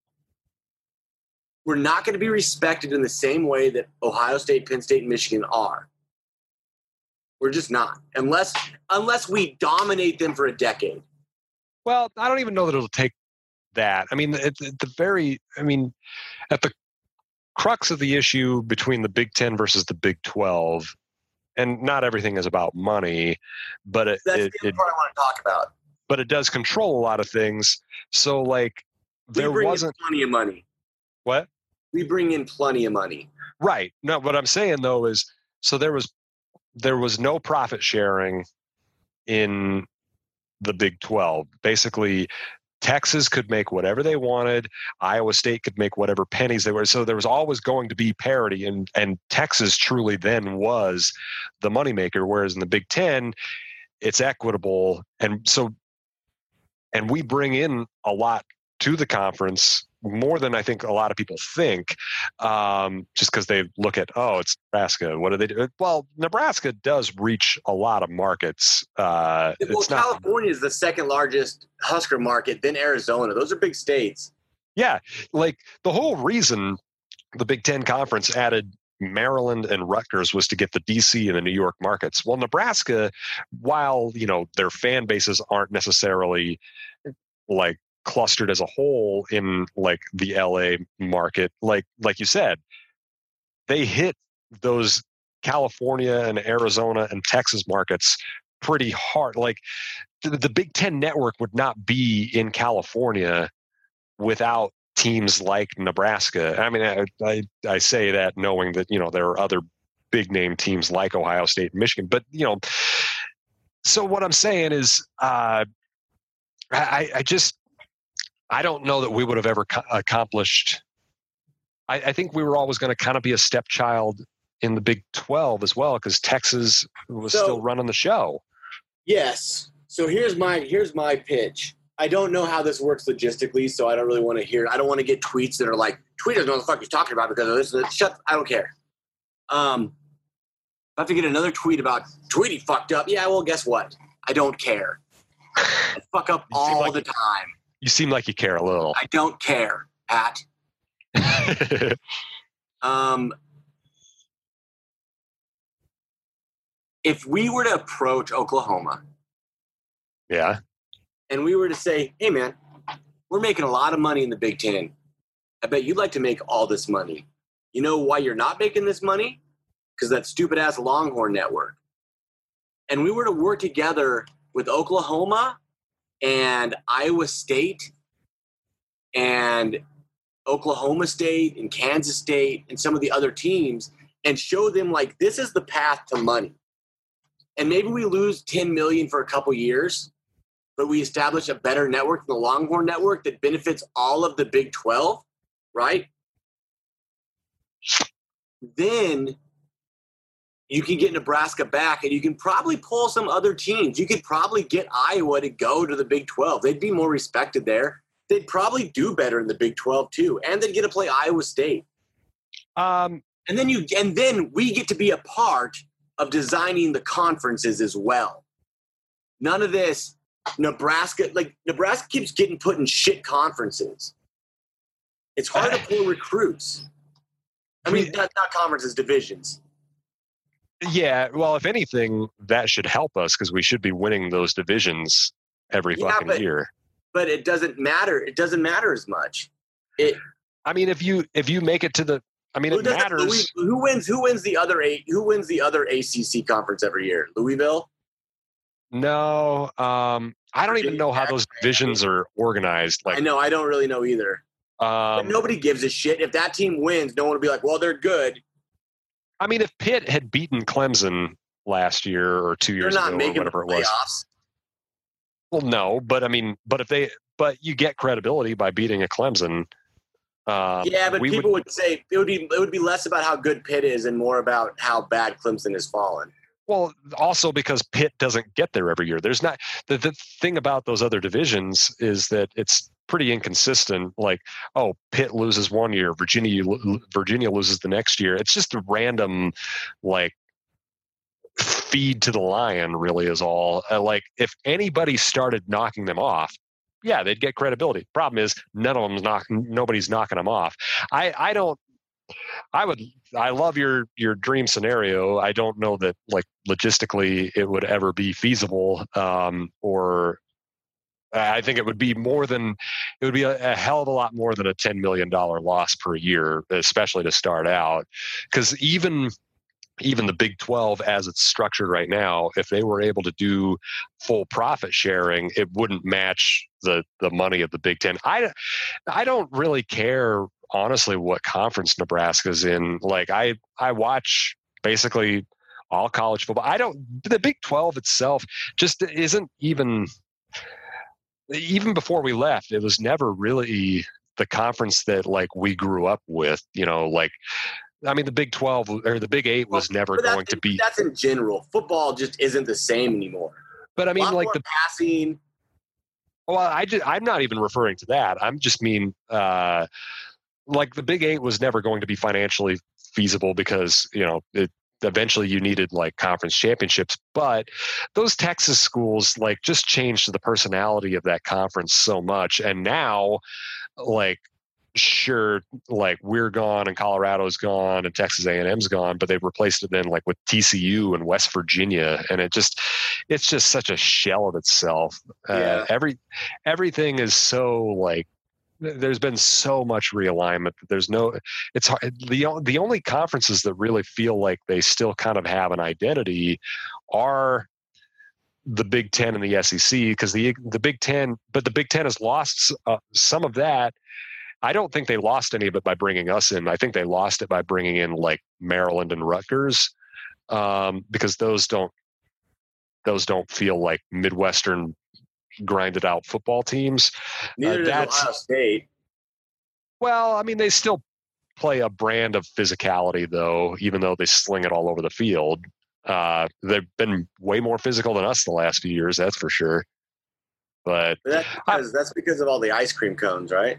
We're not going to be respected in the same way that Ohio State, Penn State, and Michigan are. We're just not, unless we dominate them for a decade. Well, I don't even know that it'll take that. I mean, at the crux of the issue between the Big Ten versus the Big 12, and not everything is about money, but That's the other part I want to talk about. But it does control a lot of things. So, like, there wasn't plenty of money. What? We bring in plenty of money. Right. No, what I'm saying though is, so there was no profit sharing in the Big 12. Basically, Texas could make whatever they wanted. Iowa State could make whatever pennies they were. So there was always going to be parity, and Texas truly then was the moneymaker. Whereas in the Big 10, it's equitable, and we bring in a lot to the conference, more than I think a lot of people think, just because they look at, it's Nebraska. What do they do? Well, Nebraska does reach a lot of markets. California is the second largest Husker market, then Arizona. Those are big states. Yeah, like the whole reason the Big Ten Conference added Maryland and Rutgers was to get the DC and the New York markets. Well, Nebraska, while their fan bases aren't necessarily like clustered as a whole in like the LA market, like you said, they hit those California and Arizona and Texas markets pretty hard. Like the Big Ten network would not be in California without teams like Nebraska. I mean, I say that knowing that there are other big name teams like Ohio State and Michigan, but so what I'm saying is I don't know that we would have ever accomplished. I think we were always going to kind of be a stepchild in the Big 12 as well, because Texas was still running the show. Yes. So here's my pitch. I don't know how this works logistically, so I don't really want to hear. I don't want to get tweets that are like, "Tweet doesn't know what the fuck he's talking about because of this." Shut. I don't care. I have to get another tweet about Tweety fucked up. Yeah. Well, guess what? I don't care. I fuck up all the time. You seem like you care a little. I don't care, Pat. If we were to approach Oklahoma, yeah, and we were to say, "Hey, man, we're making a lot of money in the Big Ten. I bet you'd like to make all this money. You know why you're not making this money? Because that stupid-ass Longhorn Network." And we were to work together with Oklahoma and Iowa State and Oklahoma State and Kansas State and some of the other teams and show them, like, this is the path to money. And maybe we lose $10 million for a couple years, but we establish a better network than the Longhorn Network that benefits all of the Big 12, right? Then you can get Nebraska back, and you can probably pull some other teams. You could probably get Iowa to go to the Big 12. They'd be more respected there. They'd probably do better in the Big 12 too, and they'd get to play Iowa State. And then we get to be a part of designing the conferences as well. None of this Nebraska keeps getting put in shit conferences. It's hard to pull recruits. I mean, not conferences, divisions. Yeah, well, if anything, that should help us because we should be winning those divisions every fucking year. But it doesn't matter. It doesn't matter as much. I mean, if you make it to the, I mean, it matters. Who wins the other ACC conference every year? Louisville? No, I don't even know how those divisions are organized. Like, I know, I don't really know either. But nobody gives a shit. If that team wins, no one will be like, well, they're good. I mean, if Pitt had beaten Clemson last year or 2 years ago or whatever it was. Well, no, but I mean, but you get credibility by beating a Clemson. Yeah, but people would say it would be less about how good Pitt is and more about how bad Clemson has fallen. Well, also because Pitt doesn't get there every year. There's not the thing about those other divisions is that it's pretty inconsistent. Like, oh, Pitt loses one year, Virginia loses the next year. It's just a random, like, feed to the lion. Really, is all. Like, if anybody started knocking them off, yeah, they'd get credibility. Problem is, nobody's knocking them off. I love your dream scenario. I don't know that, like, logistically it would ever be feasible, or I think it would be a hell of a lot more than a $10 million loss per year, especially to start out. Because even the Big 12 as it's structured right now, if they were able to do full profit sharing, it wouldn't match the money of the Big 10. I don't really care, honestly, what conference Nebraska's in. Like, I watch basically all college football. The Big 12 itself just isn't even before we left, it was never really the conference that, like, we grew up with, like, I mean, the Big 12 or the Big 8 was never going to be. That's in general. Football just isn't the same anymore. But I mean, like, the passing. Well, I'm not even referring to that. I'm just like, the Big 8 was never going to be financially feasible because, eventually you needed, like, conference championships. But those Texas schools, like, just changed the personality of that conference so much. And now, like, sure, like, we're gone and Colorado's gone and Texas A&M's gone, but they've replaced it then, like, with TCU and West Virginia. And it's just such a shell of itself. Yeah. Everything is so, like, there's been so much realignment that it's hard. The only conferences that really feel like they still kind of have an identity are the Big Ten and the SEC, because the Big Ten has lost some of that. I don't think they lost any of it by bringing us in. I think they lost it by bringing in, like, Maryland and Rutgers, because those don't feel like Midwestern grinded out football teams. Neither does Ohio State. Well, I mean, they still play a brand of physicality, though, even though they sling it all over the field. They've been way more physical than us the last few years, that's for sure. But that's because of all the ice cream cones, right?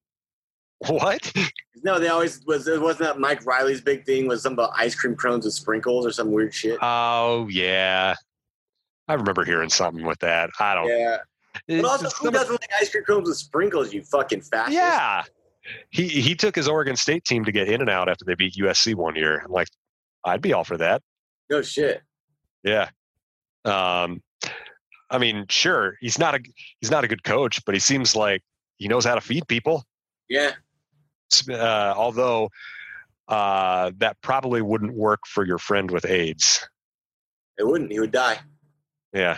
What? No, wasn't that Mike Riley's big thing, was something about ice cream cones with sprinkles or some weird shit? Oh, yeah. I remember hearing something with that. I don't. Yeah. But also, who doesn't like ice cream cones with sprinkles, you fucking fascist? Yeah. He took his Oregon State team to get in and out after they beat USC one year. I'm like, I'd be all for that. No shit. Yeah. I mean, sure, he's not a good coach, but he seems like he knows how to feed people. Yeah. Although that probably wouldn't work for your friend with AIDS. It wouldn't. He would die. Yeah.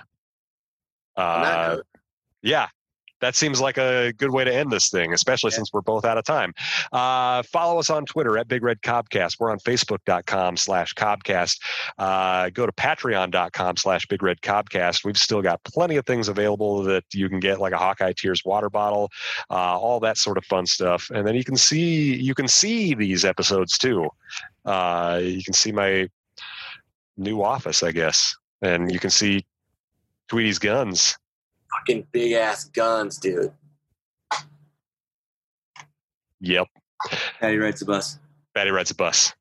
Yeah. That seems like a good way to end this thing, especially since we're both out of time. Follow us on Twitter at Big Red Cobcast. We're on Facebook.com/Cobcast. Go to Patreon.com/Big Red Cobcast. We've still got plenty of things available that you can get, like a Hawkeye Tears water bottle, all that sort of fun stuff. And then you can see these episodes too. You can see my new office, I guess. And you can see Tweety's guns. Fucking big ass guns, dude. Yep. Patty rides the bus. Patty rides a bus.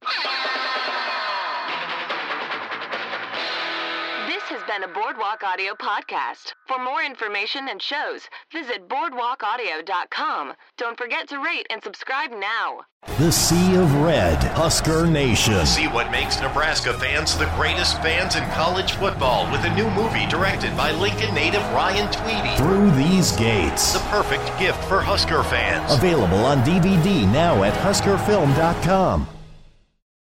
This has been a Boardwalk Audio podcast. For more information and shows, visit boardwalkaudio.com. Don't forget to rate and subscribe now. The Sea of Red, Husker Nation. See what makes Nebraska fans the greatest fans in college football with a new movie directed by Lincoln native Ryan Tweedy. Through These Gates. The perfect gift for Husker fans. Available on DVD now at huskerfilm.com.